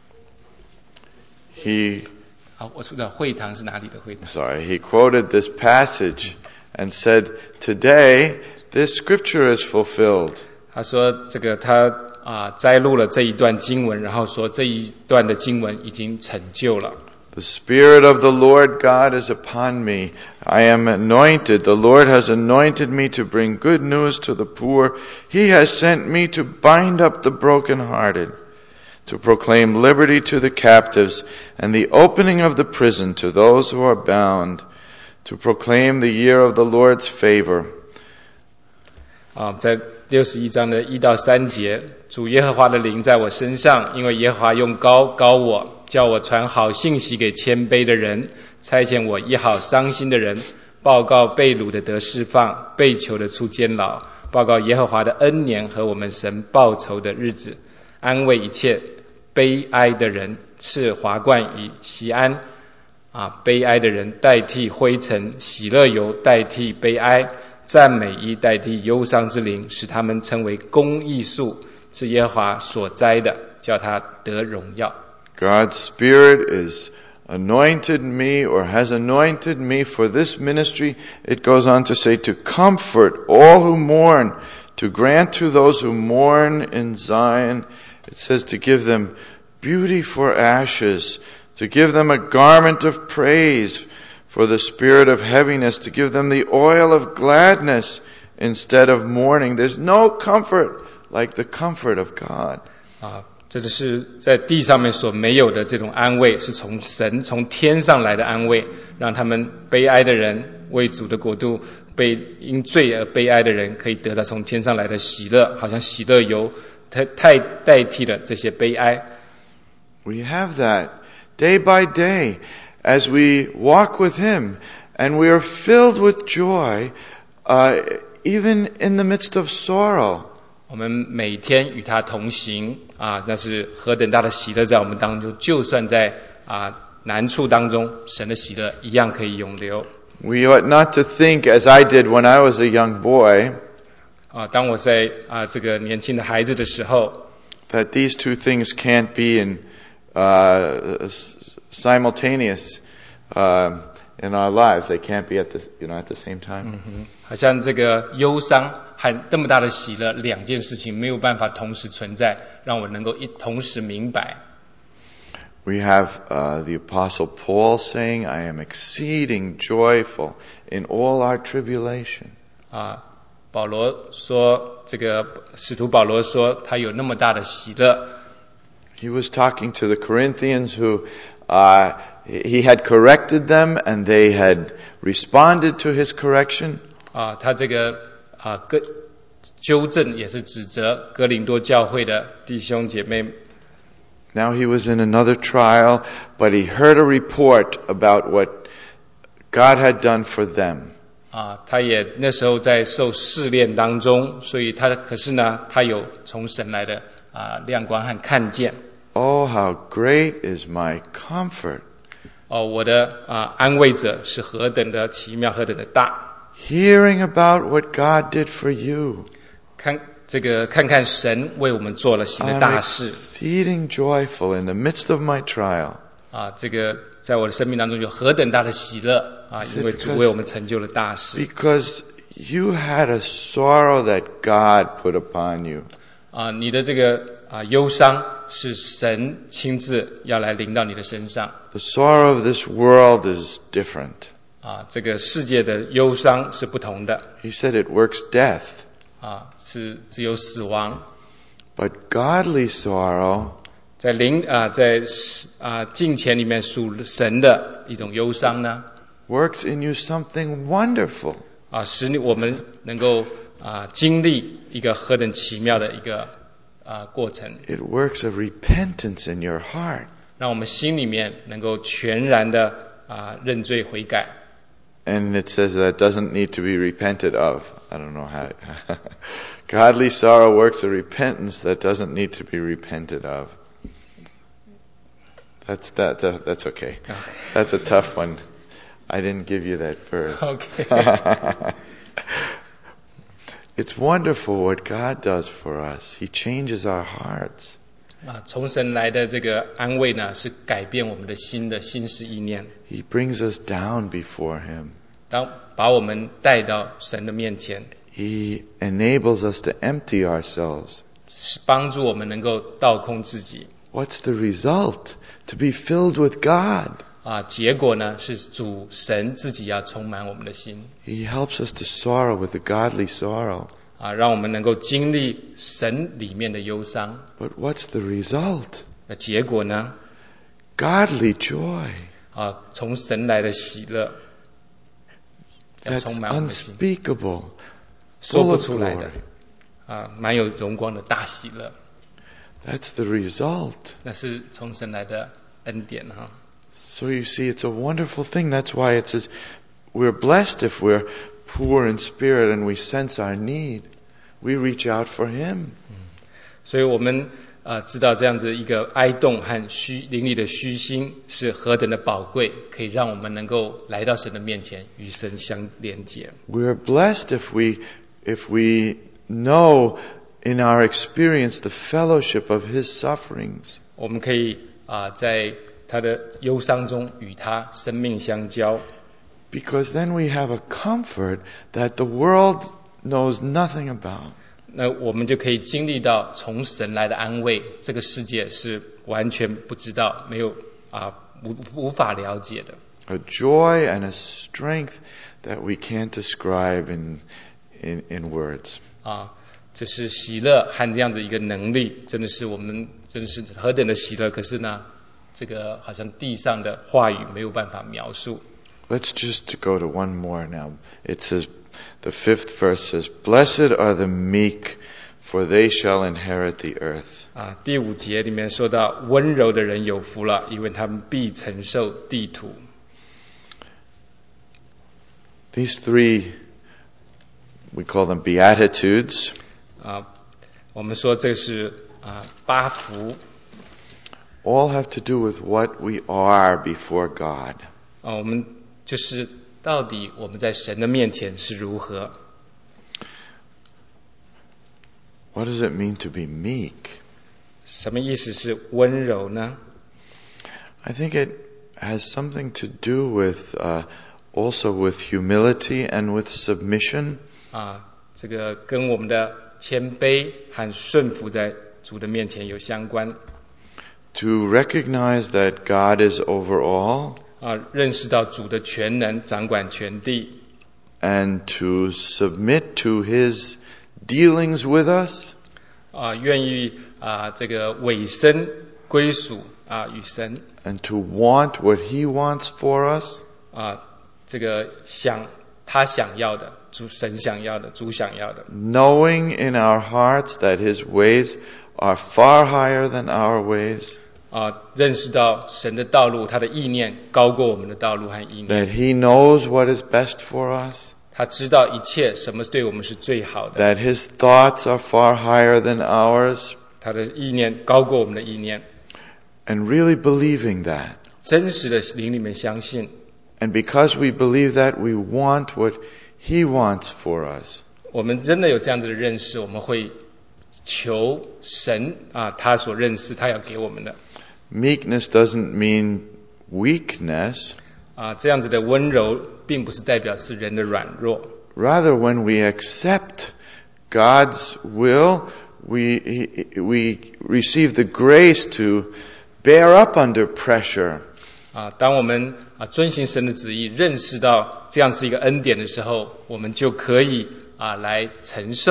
He 好，我说的会堂是哪里的会堂？ sorry, He quoted this passage and said, "Today this scripture is fulfilled." 他说这个他啊摘录了这一段经文，然后说这一段的经文已经成就了。 The Spirit of the Lord God is upon me. I am anointed. The Lord has anointed me to bring good news to the poor. He has sent me to bind up the brokenhearted, to proclaim liberty to the captives and the opening of the prison to those who are bound, to proclaim the year of the Lord's favor. 啊，在六十一章的一到三节，主耶和华的灵在我身上，因为耶和华用膏膏我，叫我传好信息给谦卑的人，差遣我医好伤心的人，报告被掳的得释放，被囚的出监牢，报告耶和华的恩年和我们神报仇的日子，安慰一切悲哀的人，赐华冠与锡安。啊，悲哀的人代替灰尘，喜乐油代替悲哀，赞美衣代替忧伤之灵，使他们称为公义树，是耶和华所栽的，叫他得荣耀。 God's Spirit is anointed me or has anointed me for this ministry. It goes on to say to comfort all who mourn, to grant to those who mourn in Zion. It says to give them beauty for ashes, to give them a garment of praise for the spirit of heaviness, to give them the oil of gladness instead of mourning. There's no comfort like the comfort of God. 啊，这就是在地上面所没有的这种安慰，是从神从天上来的安慰，让他们悲哀的人为主的国度被因罪而悲哀的人可以得到从天上来的喜乐，好像喜乐油太太代替了这些悲哀。 We have that day by day as we walk with Him, and we are filled with joy, uh, even in the midst of sorrow. 我们每天与他同行啊，那是何等大的喜乐在我们当中！就算在啊难处当中，神的喜乐一样可以永留。 We ought not to think, as I did when I was a young boy, 啊，当我在啊这个年轻的孩子的时候， that these two things can't be in uh, simultaneous uh, in our lives. They can't be at the you know at the same time. 好像这个忧伤和这么大的喜乐两件事情没有办法同时存在，让我能够一同时明白。 We have uh, the Apostle Paul saying, "I am exceeding joyful in all our tribulation." 啊，保罗说，这个使徒保罗说，他有那么大的喜乐。 He was talking to the Corinthians who uh, he had corrected them, and they had responded to his correction. 啊，他这个啊，个纠正也是指责哥林多教会的弟兄姐妹。 Now he was in another trial, but he heard a report about what God had done for them. 啊，他也那时候在受试炼当中，所以他可是呢，他有从神来的啊亮光和看见。 Oh, how great is my comfort! 哦，我的啊安慰者是何等的奇妙，何等的大。 Hearing about what God did for you. 看这个，看看神为我们做了新的 I'm 大事 exceeding joyful in the midst of my trial. 啊！这个在我的生命当中有何等大的喜乐啊！因为主为我们成就了大事 Because you had a sorrow that God put upon you. 啊！你的这个啊忧伤是神亲自要来临到你的身上 The sorrow of this world is different. 啊！这个世界的忧伤是不同的 He said it works death. 啊，是只有死亡。 But godly sorrow 在灵啊，在啊敬虔里面属神的一种忧伤呢， works in you something wonderful. 啊，使你我们能够啊经历一个何等奇妙的一个啊过程。 It works a repentance in your heart. 让我们心里面能够全然的啊认罪悔改。 And it says that it doesn't need to be repented of. I don't know how. Godly sorrow works a repentance that doesn't need to be repented of. That's that. that that's okay. That's a tough one. I didn't give you that verse. Okay. It's wonderful what God does for us. He changes our hearts. 啊，从神来的这个安慰呢，是改变我们的心的心思意念。 He brings us down before Him. 当把我们带到神的面前， He enables us to empty ourselves. 是帮助我们能够倒空自己。 What's the result? To be filled with God. 啊，结果呢是主神自己要充满我们的心。 He helps us to sorrow with the godly sorrow. 啊，让我们能够经历神里面的忧伤。 But what's the result? 那结果呢？ Godly joy. 啊，从神来的喜乐，要 That's 充满我们的心， unspeakable. 说 Full 不 of 出来的 glory. 啊，蛮有荣光的大喜乐， That's the result. 那是从神来的恩典哈。 So you see, it's a wonderful thing. That's why it says we're blessed if we're poor in spirit and we sense our need. We reach out for Him. 所以我们呃知道这样子一个哀动和虚灵里的虚心是何等的宝贵，可以让我们能够来到神的面前，与神相连接。 We're blessed if we if we know in our experience the fellowship of His sufferings. 我们可以啊、呃、在他的忧伤中与他生命相交。 Because then we have a comfort that the world knows nothing about. 那我们就可以经历到从神来的安慰，这个世界是完全不知道，没有啊无无法了解的。 A joy and a strength that we can't describe in in, in words. 啊，这是喜乐和这样子一个能力，真的是我们真的是何等的喜乐。可是呢，这个好像地上的话语没有办法描述。 Let's just go to one more now. It says, the fifth verse says, "Blessed are the meek, for they shall inherit the earth." 啊，第五节里面说到温柔的人有福了，因为他们必承受地土。 These three, we call them Beatitudes. 啊，我们说这是啊八福。 All have to do with what we are before God. 啊，我们就是到底我们在神的面前是如何？ What does it mean to be meek? 什么意思是温柔呢？ I think it has something to do with uh, also with humility and with submission. 啊，这个跟我们的谦卑和顺服在主的面前有相关。 To recognize that God is over all. 啊，认识到主的全能，掌管全地。 And to submit to His dealings with us. 啊，愿意啊这个委身归属啊与神。 And to want what He wants for us. 啊，这个想他想要的，主神想要的，主想要的。 Knowing in our hearts that His ways are far higher than our ways. 啊，认识到神的道路，他的意念高过我们的道路和意念。 That He knows what is best for us. 他知道一切什么对我们是最好的。 That His thoughts are far higher than ours. 他的意念高过我们的意念。 And really believing that. 真实的灵里面相信。 And because we believe that, we want what He wants for us. 我们真的有这样子的认识，我们会求神啊，他所认识，他要给我们的。 Meekness doesn't mean weakness. 啊，这样子的温柔，并不是代表是人的软弱。 Rather, when we accept God's will, we, we receive the grace to bear up under pressure. 啊，当我们啊遵行神的旨意，认识到这样是一个恩典的时候，我们就可以啊来承受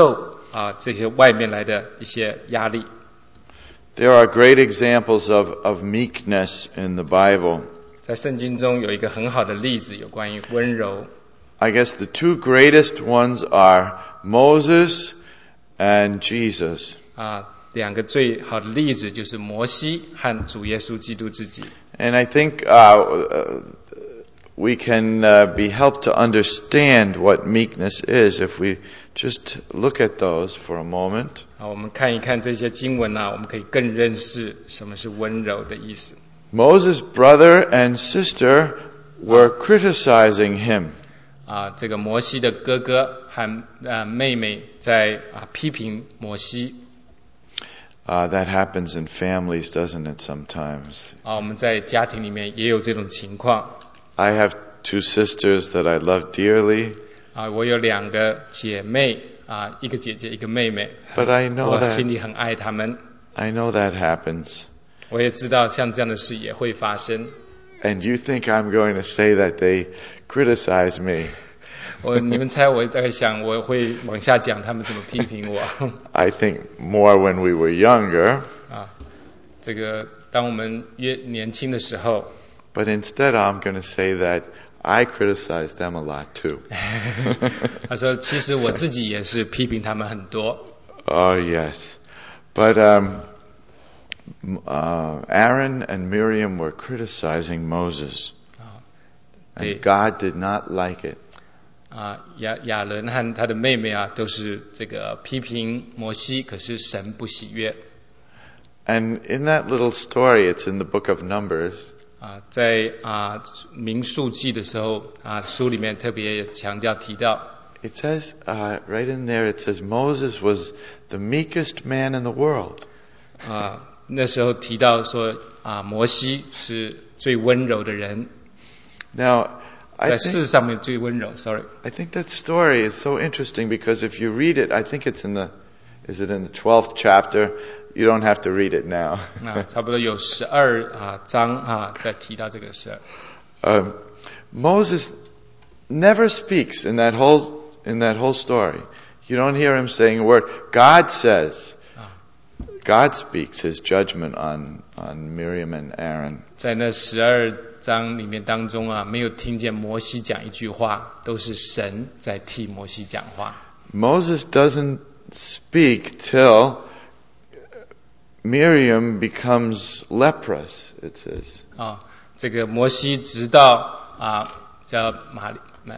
啊这些外面来的一些压力。 There are great examples of, of meekness in the Bible. 在圣经中有一个很好的例子，有关于温柔。 I guess the two greatest ones are Moses and Jesus. 啊，两个最好的例子就是摩西和主耶稣基督自己。 And I think uh, we can uh, be helped to understand what meekness is if we just look at those for a moment. 啊，我们看一看这些经文啊，我们可以更认识什么是温柔的意思。 Moses' brother and sister were criticizing him. 啊，这个摩西的哥哥和呃妹妹在啊批评摩西。 Uh, that happens in families, doesn't it, sometimes? 啊，我们在家庭里面也有这种情况。 I have two sisters that I love dearly. 啊，我有两个姐妹啊，一个姐姐，一个妹妹。 But I know 我 that 心里很爱她们。 I know that happens. 我也知道像这样的事也会发生。 And you think I'm going to say that they criticize me? 我你们猜我在想我会往下讲他们怎么批评我。 I think more when we were younger. 啊，这个当我们越年轻的时候。 But instead, I'm going to say that I criticize them a lot too. 他说：“其实我自己也是批评他们很多。” Oh yes, but um, uh, Aaron and Miriam were criticizing Moses, and God did not like it. 啊，亚亚伦和他的妹妹啊，都是这个批评摩西，可是神不喜悦。 And in that little story, it's in the book of Numbers. 啊，在啊民数记的时候啊，书里面特别强调提到。 It says uh, right in there. It says Moses was the meekest man in the world. 啊，那时候提到说啊，摩西是最温柔的人。 Now, I 在世上面最温柔。Sorry. I think that story is so interesting because if you read it, I think it's in the, is it in the twelfth chapter? You don't have to read it now. 啊，差不多有十二啊章啊，在提到这个事。 Um, Moses never speaks in that whole in that whole story. You don't hear him saying a word. God says, God speaks His judgment on on Miriam and Aaron. 在那十二章里面当中啊，没有听见摩西讲一句话，都是神在替摩西讲话。 Moses doesn't speak till Miriam becomes leprous, it says. 啊，这个摩西直到啊叫马利马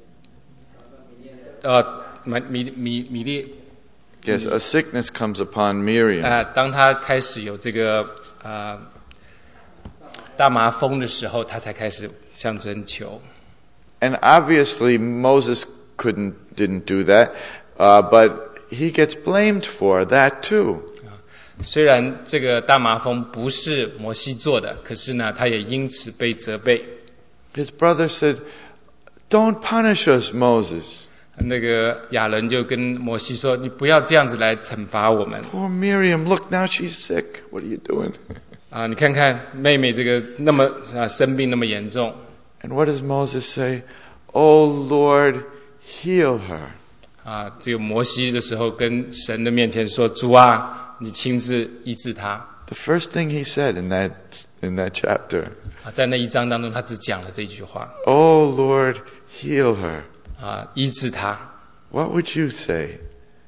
呃米米米米利 Yes, a sickness comes upon Miriam. 啊，当他开始有这个啊大麻风的时候，他才开始向神求。 And obviously Moses couldn't didn't do that, uh, but he gets blamed for that too. 虽然这个大麻风不是摩西做的，可是呢，他也因此被责备。 His brother said, "Don't punish us, Moses." 那个亚伦就跟摩西说：“你不要这样子来惩罚我们。” Poor Miriam, look now she's sick. What are you doing? 啊，你看看妹妹这个那么啊生病那么严重。 And what does Moses say? "Oh Lord, heal her." 啊，这个摩西的时候跟神的面前说：“主啊，你亲自医治他。” The first thing he said in that in that chapter. 啊，在那一章当中，他只讲了这句话。 Oh Lord, heal her. 啊，医治他。 What would you say?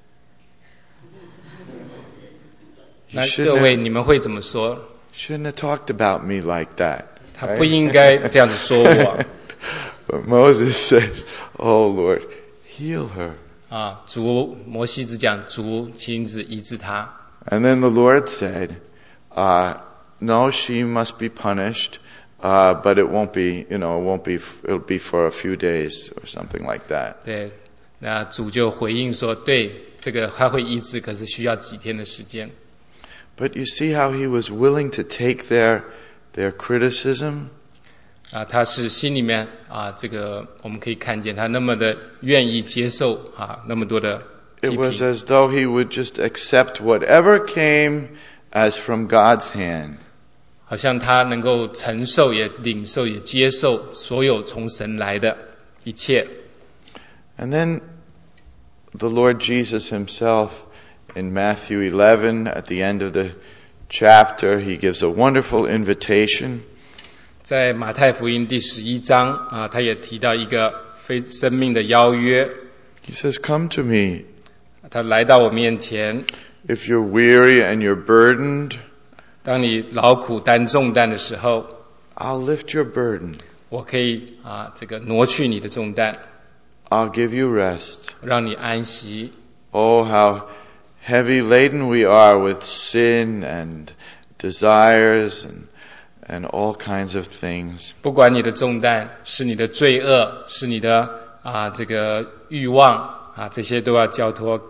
那各位，你们会怎么说？ Shouldn't have talked about me like that. 他不应该这样子说我。 But Moses says, "Oh Lord, heal her." 啊，主摩西只讲主亲自医治他。 And then the Lord said, uh, "No, she must be punished, uh, but it won't be, you know, it won't be. It'll be for a few days or something like that." 对，那主就回应说：“对，这个他会医治，可是需要几天的时间。” But you see how he was willing to take their their criticism? 啊，他是心里面啊，这个我们可以看见他那么的愿意接受啊，那么多的批 It was 评， as though he would just accept whatever came as from God's hand. 好像他能够承受、也领受、也接受所有从神来的一切。 And then the Lord Jesus himself in Matthew eleven, at the end of the chapter, he gives a wonderful invitation. 在马太福音第十一章啊，他也提到一个非生命的邀约。 He says, "Come to me. 他来到我面前。 If you're weary and you're burdened, 当你劳苦担重担的时候， I'll lift your burden. 我可以啊，这个挪去你的重担， I'll give you rest." 让你安息。 Oh, how heavy laden we are with sin and desires and and all kinds of things. 不管你的重担是你的罪恶，是你的啊这个欲望啊，这些都要交托。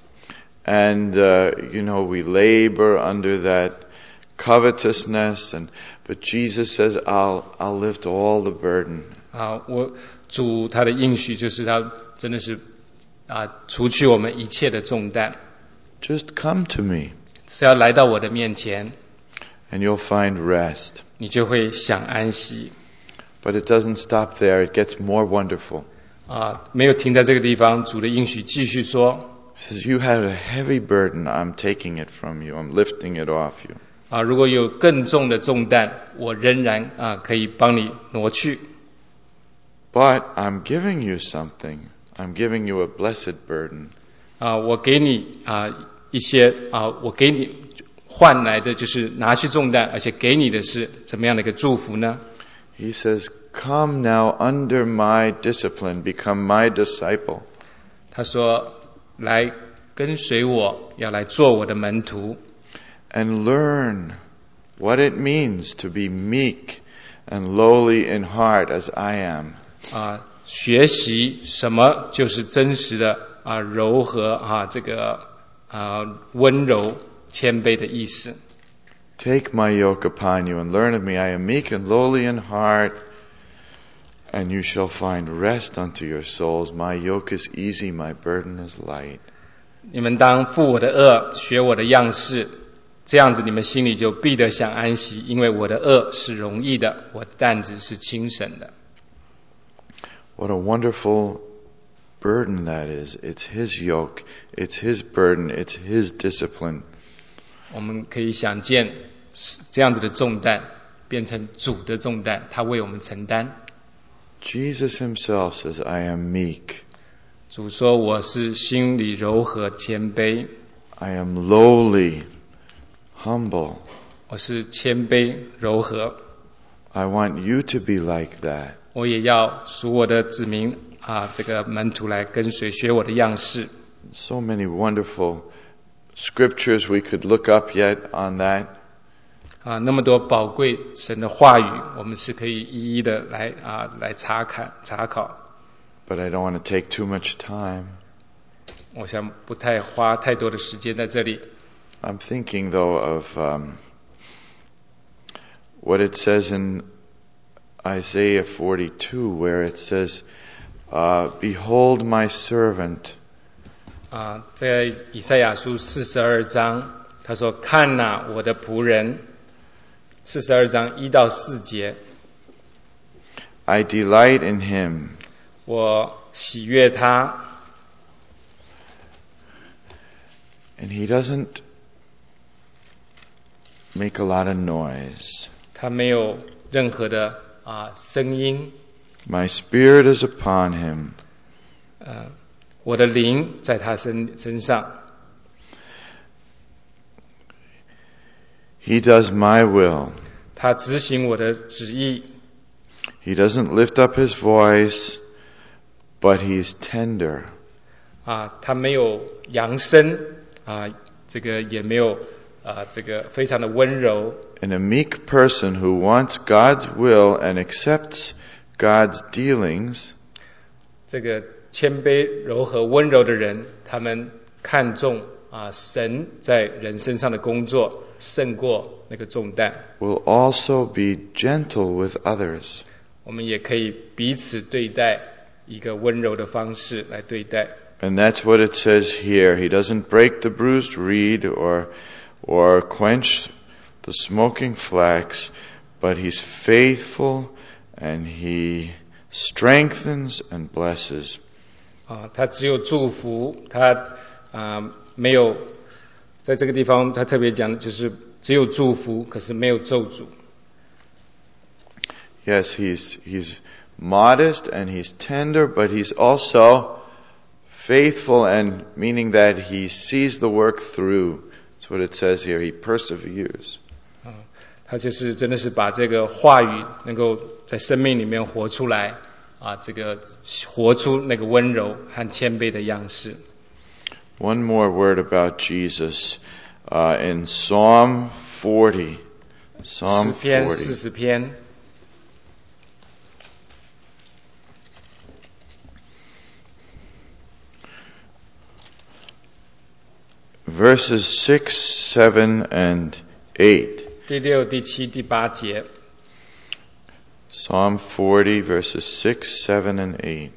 And uh, you know, we labor under that covetousness, and but Jesus says, "I'll I'll lift all the burden." 啊，我主他的应许就是他真的是啊，除去我们一切的重担， Just come to me, 只要来到我的面前， and you'll find rest. 你就会享安息。 But it doesn't stop there; it gets more wonderful. 啊，没有停在这个地方，主的应许继续说。 It says, "You had a heavy burden. I'm taking it from you. I'm lifting it off you." 啊，如果有更重的重担，我仍然啊可以帮你挪去。 But I'm giving you something. I'm giving you a blessed burden. 啊，我给你啊一些啊，我给你换来的就是拿去重担，而且给你的是怎么样的一个祝福呢？ He says, "Come now under my discipline. Become my disciple." 他说：“来跟随我，要来做我的门徒。” And learn what it means to be meek and lowly in heart as I am. 啊，学习什么就是真实的啊柔和啊这个啊温柔谦卑的意思。 Take my yoke upon you and learn of me. I am meek and lowly in heart, and you shall find rest unto your souls. My yoke is easy, my burden is light. 你们当负我的恶，学我的样式，这样子你们心里就必得享安息，因为我的恶是容易的，我的担子是轻省的。 What a wonderful burden that is. It's his yoke, it's his burden, it's his discipline. 我们可以想见，这样子的重担变成主的重担，他为我们承担。 Jesus himself says, "I am meek. 主说：“我是心里柔和谦卑， I am lowly, humble." 我是谦卑柔和。 I want you to be like that. 我也要属我的子民啊，这个门徒来跟随，学我的样式。 So many wonderful scriptures we could look up yet on that. 啊，那么多宝贵神的话语，我们是可以一一的来啊来查看查考。 But I don't want to take too much time. 我想不太花太多的时间在这里。 I'm thinking, though, of um, what it says in Isaiah forty-two, where it says, uh, "Behold my servant." 啊，在以赛亚书四十二章，他说：“看哪，我的仆人。”四十二章一到四节， I delight in him. 我喜悦他， And he doesn't make a lot of noise. 他没有任何的啊声音。 My spirit is upon him. 呃，我的灵在他身身上， He does my will. 他执行我的旨意。 He doesn't lift up his voice, but he's tender. 啊，他没有扬声啊，这个也没有啊，这个非常的温柔。 And a meek person who wants God's will and accepts God's dealings 这个谦卑、柔和、温柔的人，他们看重啊神在人身上的工作，胜过那个重担。 will also be gentle with others. 我们也可以彼此对待，一个温柔的方式来对待。 And that's what it says here. He doesn't break the bruised reed or or quench the smoking flax, but he's faithful and he strengthens and blesses. 啊，他只有祝福，他啊没有在这个地方他特别讲就是只有祝福，可是没有咒诅。 Yes, he's he's modest and he's tender, but he's also faithful, and meaning that he sees the work through. That's what it says here. He perseveres. 啊，他就是真的是把这个话语能够在生命里面活出来啊，这个活出那个温柔和谦卑的样式。 One more word about Jesus uh, in Psalm forty. Psalm 诗篇 forty. 四十篇。 Verses six, seven, and eight. 第六、第七、第八节。 Psalm forty, verses six, seven, and eight.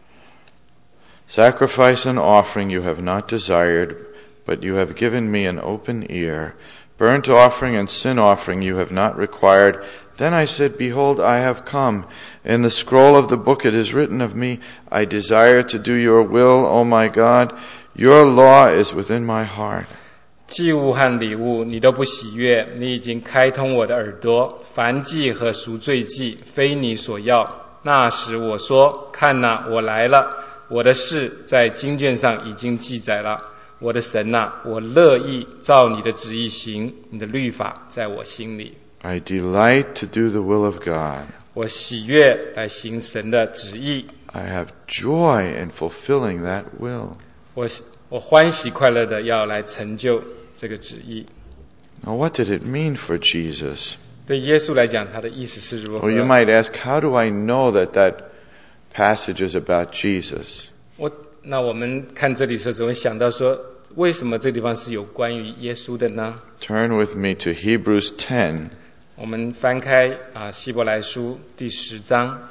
Sacrifice and offering you have not desired, but you have given me an open ear. Burnt offering and sin offering you have not required. Then I said, Behold, I have come. In the scroll of the book it is written of me, I desire to do your will, O my God. Your law is within my heart. 祭物和礼物你都不喜悦，你已经开通我的耳朵。燔祭和赎罪祭非你所要。那时我说：看哪，我来了。我的事在经卷上已经记载了。我的神啊，我乐意照你的旨意行，你的律法在我心里。 I delight to do the will of God. 我喜悦来行神的旨意。 I have joy in fulfilling that will. 我我欢喜快乐的要来成就这个旨意。 Now, what did it mean for Jesus? 对耶稣来讲，他的意思是如何？ Well, you might ask, how do I know that that passage is about Jesus? 我那我们看这里的时候，总会想到说，为什么这地方是有关于耶稣的呢？ Turn with me to Hebrews ten. 我们翻开啊希伯来书第十章。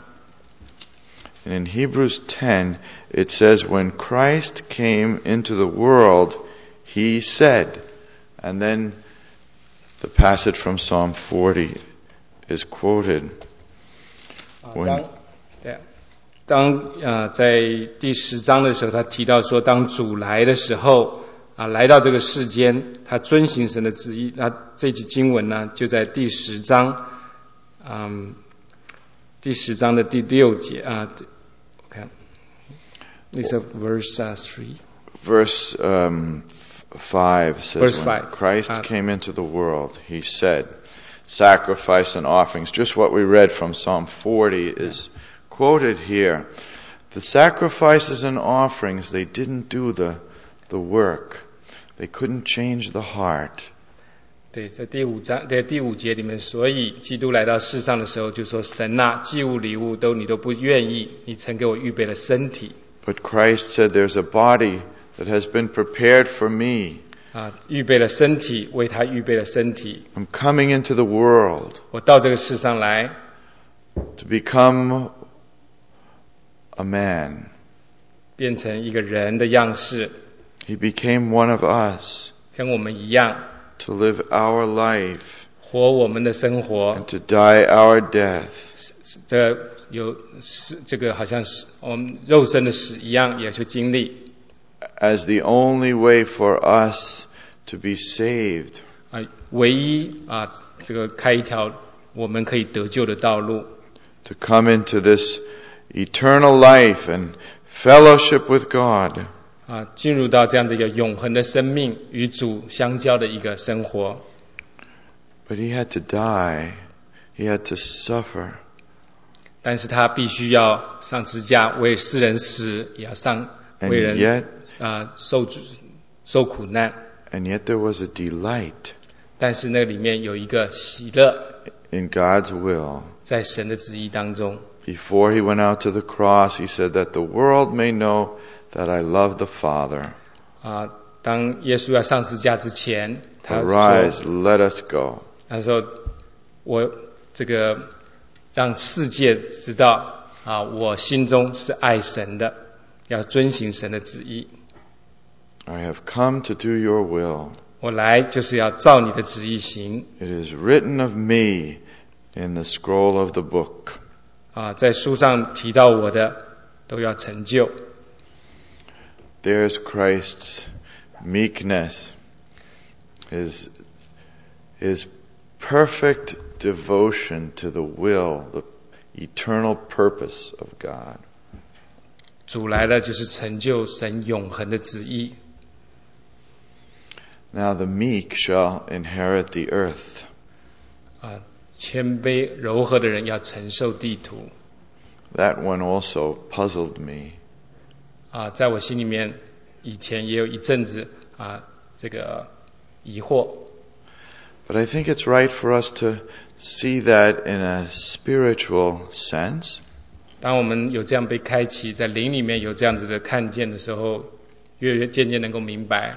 And in Hebrews ten, it says, when Christ came into the world, he said, and then the passage from Psalm forty is quoted. 当对，当呃在第十章的时候，他提到说，当主来的时候啊，来到这个世间，他遵行神的旨意。那这句经文呢，就在第十章，嗯。第十章的第六节啊，我看，那是 verse three. Verse um, five says, Verse when five. Christ Uh, came into the world, he said, sacrifice and offerings. Just what we read from Psalm forty is quoted here. The sacrifices and offerings, they didn't do the, the work. They couldn't change the heart. 对，在第五章在第五节里面，所以基督来到世上的时候，就说：“神啊，祭物礼物都你都不愿意，你曾给我预备了身体。” But Christ said, there's a body that has been prepared for me. 啊，预备了身体，为他预备了身体。 I'm coming into the world 我到这个世上来， to become a man. 变成一个人的样式， He became one of us 跟我们一样， to live our life 活我们的生活。 and to die our death. 这有死，这个好像是我们肉身的死一样，也去经历。 As the only way for us to be saved. 啊，唯一啊，这个开一条我们可以得救的道路。 To come into this eternal life and fellowship with God. 啊，进入到这样的一个永恒的生命与主相交的一个生活。 But he had to die. He had to suffer. 但是他必须要上十字架，为世人死，也要上 And 为人 yet, 啊受受苦难。 and yet there was a delight 但是那里面有一个喜乐， in God's will. 在神的旨意当中。 Before he went out to the cross, he said that the world may know that I love the Father. 啊，当耶稣要上十字架之前，他说 Arise, let us go. 他说：“我这个让世界知道啊，我心中是爱神的，要遵行神的旨意。 I have come to do your will. 我来就是要照你的旨意行。 It is written of me in the scroll of the book. 啊，在书上提到我的，都要成就。 there's Christ's meekness, his, his perfect devotion to the will, the eternal purpose of God. 主来了就是成就神永恒的旨意。 Now the meek shall inherit the earth. 啊，谦卑柔和的人要承受地土。 That one also puzzled me. 啊，在我心里面，以前也有一阵子啊，这个疑惑。 But I think it's right for us to see that in a spiritual sense. 当我们有这样被开启，在灵里面有这样子的看见的时候，越越渐渐能够明白。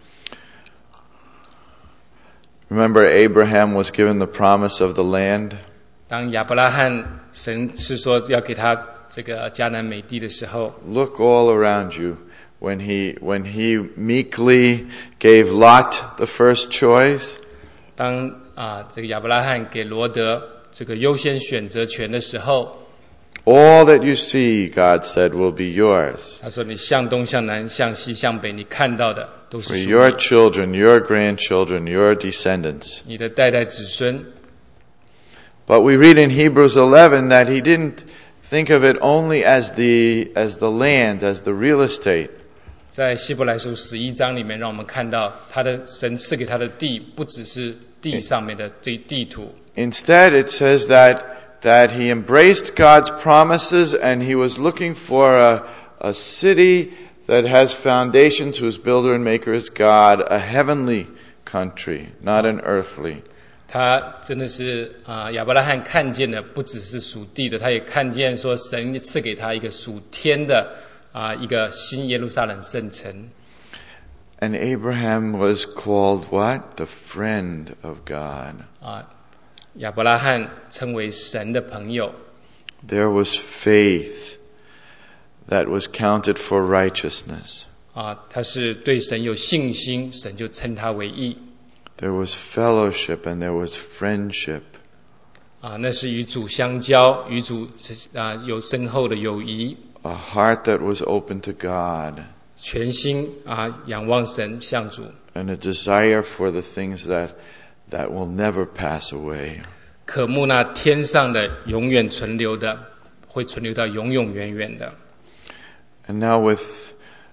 Remember, Abraham was given the promise of the land. 当亚伯拉罕神是说要给他这个迦南美地的时候， Look all around you. When he when he meekly gave Lot the first choice, 当啊这个亚伯拉罕给罗德这个优先选择权的时候， all that you see, God said, will be yours. 他说你向东向南向西向北，你看到的都 For 是属 your 你 children, your grandchildren, your descendants. 你的代代子孙。 But we read in Hebrews eleven that he didn't think of it only as the as the land, as the real estate. 在希伯来书十一章里面，让我们看到他的神赐给他的地，不只是地上面的地地土。 Instead, it says that that he embraced God's promises and he was looking for a, a city that has foundations, whose builder and maker is God, a heavenly country, not an earthly. 他真的是啊，亚伯拉罕看见的不只是属地的，他也看见说神赐给他一个属天的啊一个新耶路撒冷圣城。 And Abraham was called what? The friend of God. 啊，亚伯拉罕称为神的朋友。 There was faith that was counted for righteousness. 啊，他是对神有信心，神就称他为义。 There was fellowship and there was friendship. 啊，那是与主相交，与主啊有深厚的友谊。 A heart that was open to God. 全心啊仰望神，向主。 And a desire for the things that that will never pass away. 渴慕那天上的永远存留的，会存留到永永远远的。 And now with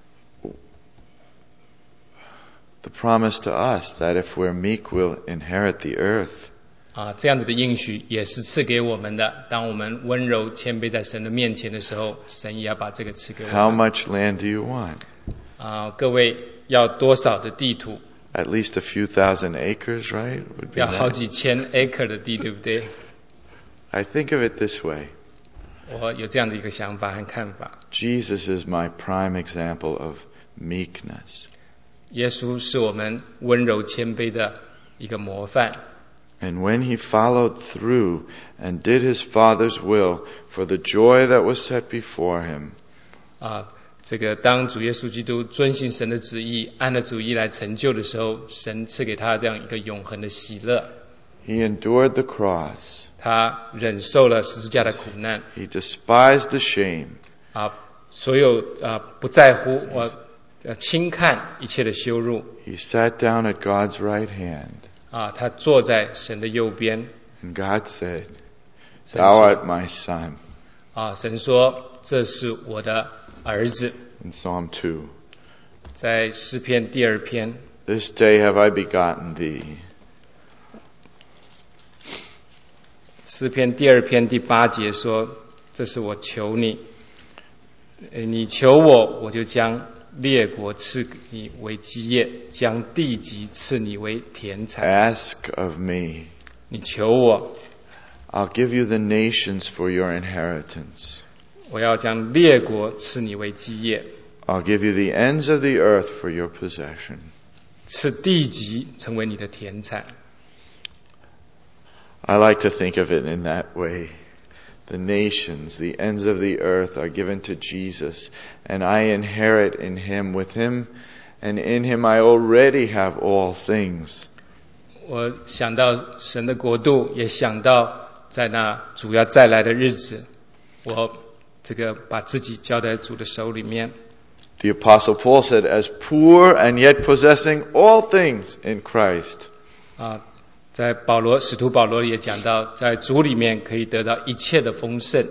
the promise to us that if we're meek, we'll inherit the earth. 啊，这样子的应许也是赐给我们的。当我们温柔谦卑在神的面前的时候，神也要把这个赐给我们。 How much land do you want? 啊，各位要多少的地图？ At least a few thousand acres, right? Would be 要好 nice. 几千 acre 的地，对不对？ I think of it this way. 我有这样的一个想法和看法。 Jesus is my prime example of meekness. 耶稣是我们温柔谦卑的一个模范。 And when he followed through and did his Father's will for the joy that was set before him, 啊，这个当主耶稣基督遵行神的旨意，按着旨意来成就的时候，神赐给他这样一个永恒的喜乐。 he endured the cross. 他忍受了十字架的苦难， He despised the shame. 啊，所有啊不在乎我呃轻看一切的羞辱， He sat down at God's right hand. 啊，他坐在神的右边， And God said, 神 Thou 说 art my son. 啊，神说这是我的儿子。 In Psalm two. 在诗篇第二篇， This day have I begotten thee. 诗篇第二篇第八节说：“这是我求你，呃你求我，我就将列国赐你为基业，将地级赐你为田产。 Ask of me. 你求我， I'll give you the nations for your inheritance. 我要将列国赐你为基业， I'll give you the ends of the earth for your possession. 赐地级成为你的田产。” I like to think of it in that way. The nations, the ends of the earth are given to Jesus, and I inherit in him. With him and in him I already have all things. 我想到神的国度，也想到在那主要再来的日子，我这个把自己交在主的手里面。 The Apostle Paul said, as poor and yet possessing all things in Christ. 啊，在保罗使徒保罗也讲到，在主里面可以得到一切的丰盛。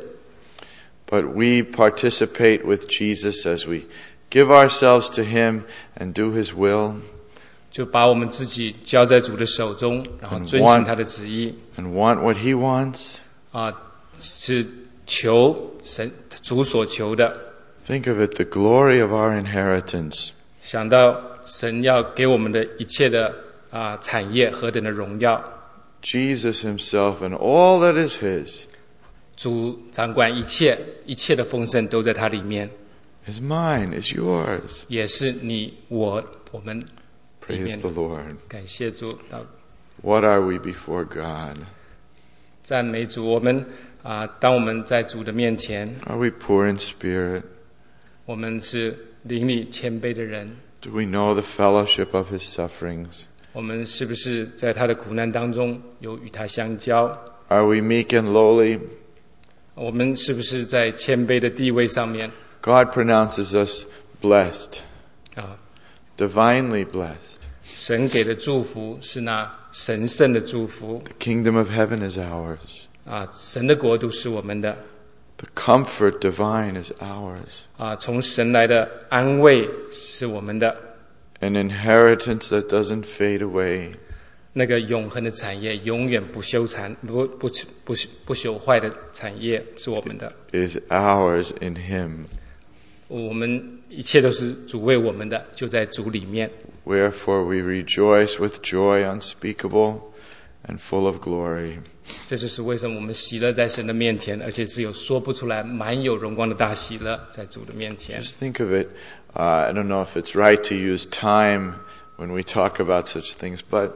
But we participate with Jesus as we give ourselves to Him and do His will. 就把我们自己交在主的手中，然后遵行他的旨意。 And want what He wants. 啊，是求神主所求的。 Think of it, the glory of our inheritance. 想到神要给我们的一切的啊产业何等的荣耀。 Jesus Himself and all that is His. 主掌管一切，一切的丰盛都在他里面。 Is mine, is yours. 也是你我我们里面。 Praise the Lord. 感谢主。 What are we before God? 赞美主。我们啊，当我们在主的面前， Are we poor in spirit? 我们是灵里谦卑的人。 Do we know the fellowship of His sufferings? 我们是不是在他的苦难当中有与他相交？ Are we meek and lowly? 我们是不是在谦卑的地位上面？ God pronounces us blessed, 啊， divinely blessed. 神给的祝福是那神圣的祝福。 The kingdom of heaven is ours. 啊，神的国度是我们的。 The comfort divine is ours. 啊，从神来的安慰是我们的。 An inheritance that doesn't fade away. 那个永恒的产业，永远不朽残、不不不不朽坏的产业是我们的。 Is ours in Him. 我们一切都是主为我们的，就在主里面。 Wherefore we rejoice with joy unspeakable and full of glory. 这就是为什么我们喜乐在神的面前，而且是有说不出来、满有荣光的大喜乐，在主的面前。 Just think of it. Uh, I don't know if it's right to use time when we talk about such things, but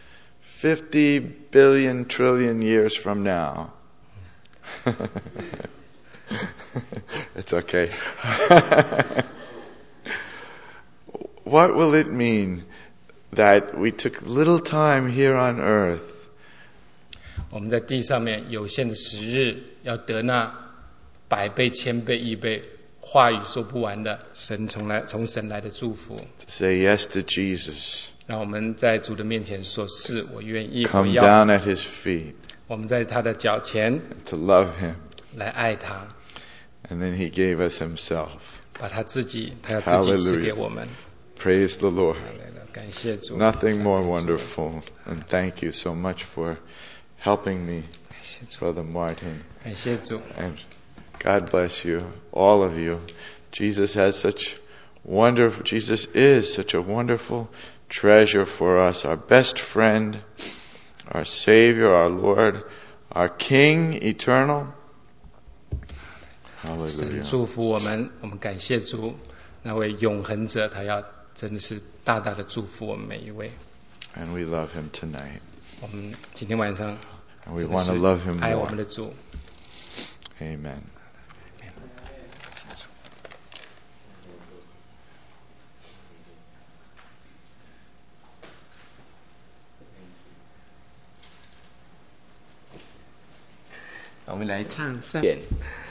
fifty billion trillion years from now. It's okay. What will it mean that we took little time here on earth? 我们在地上面有限的时日，要得那百倍、千倍、亿倍，话语说不完的神从来从神来的祝福。 To say yes to Jesus. 让我们在主的面前说是，我愿意，我 Come 要。 down at His feet. 我们在他的脚前 To love Him. 来爱他， And then He gave us Himself. 把他自己，他要自己赐给我们。 Praise the Lord. 感谢主。 Nothing more wonderful. And thank you so much for helping me, Brother Martin. 感谢主。 And God bless you, all of you. Jesus has such wonderful, Jesus is such a wonderful treasure for us, our best friend, our Savior, our Lord, our King, eternal. 神 Hallelujah. 祝福我们，我们感谢主，那位永恒者，他要真的是大大的祝福我们每一位。 And we love Him tonight. 我们今天晚上 And we 真的 want to 是 love Him 爱我 more. 们的主。 Amen. 我们来唱三遍。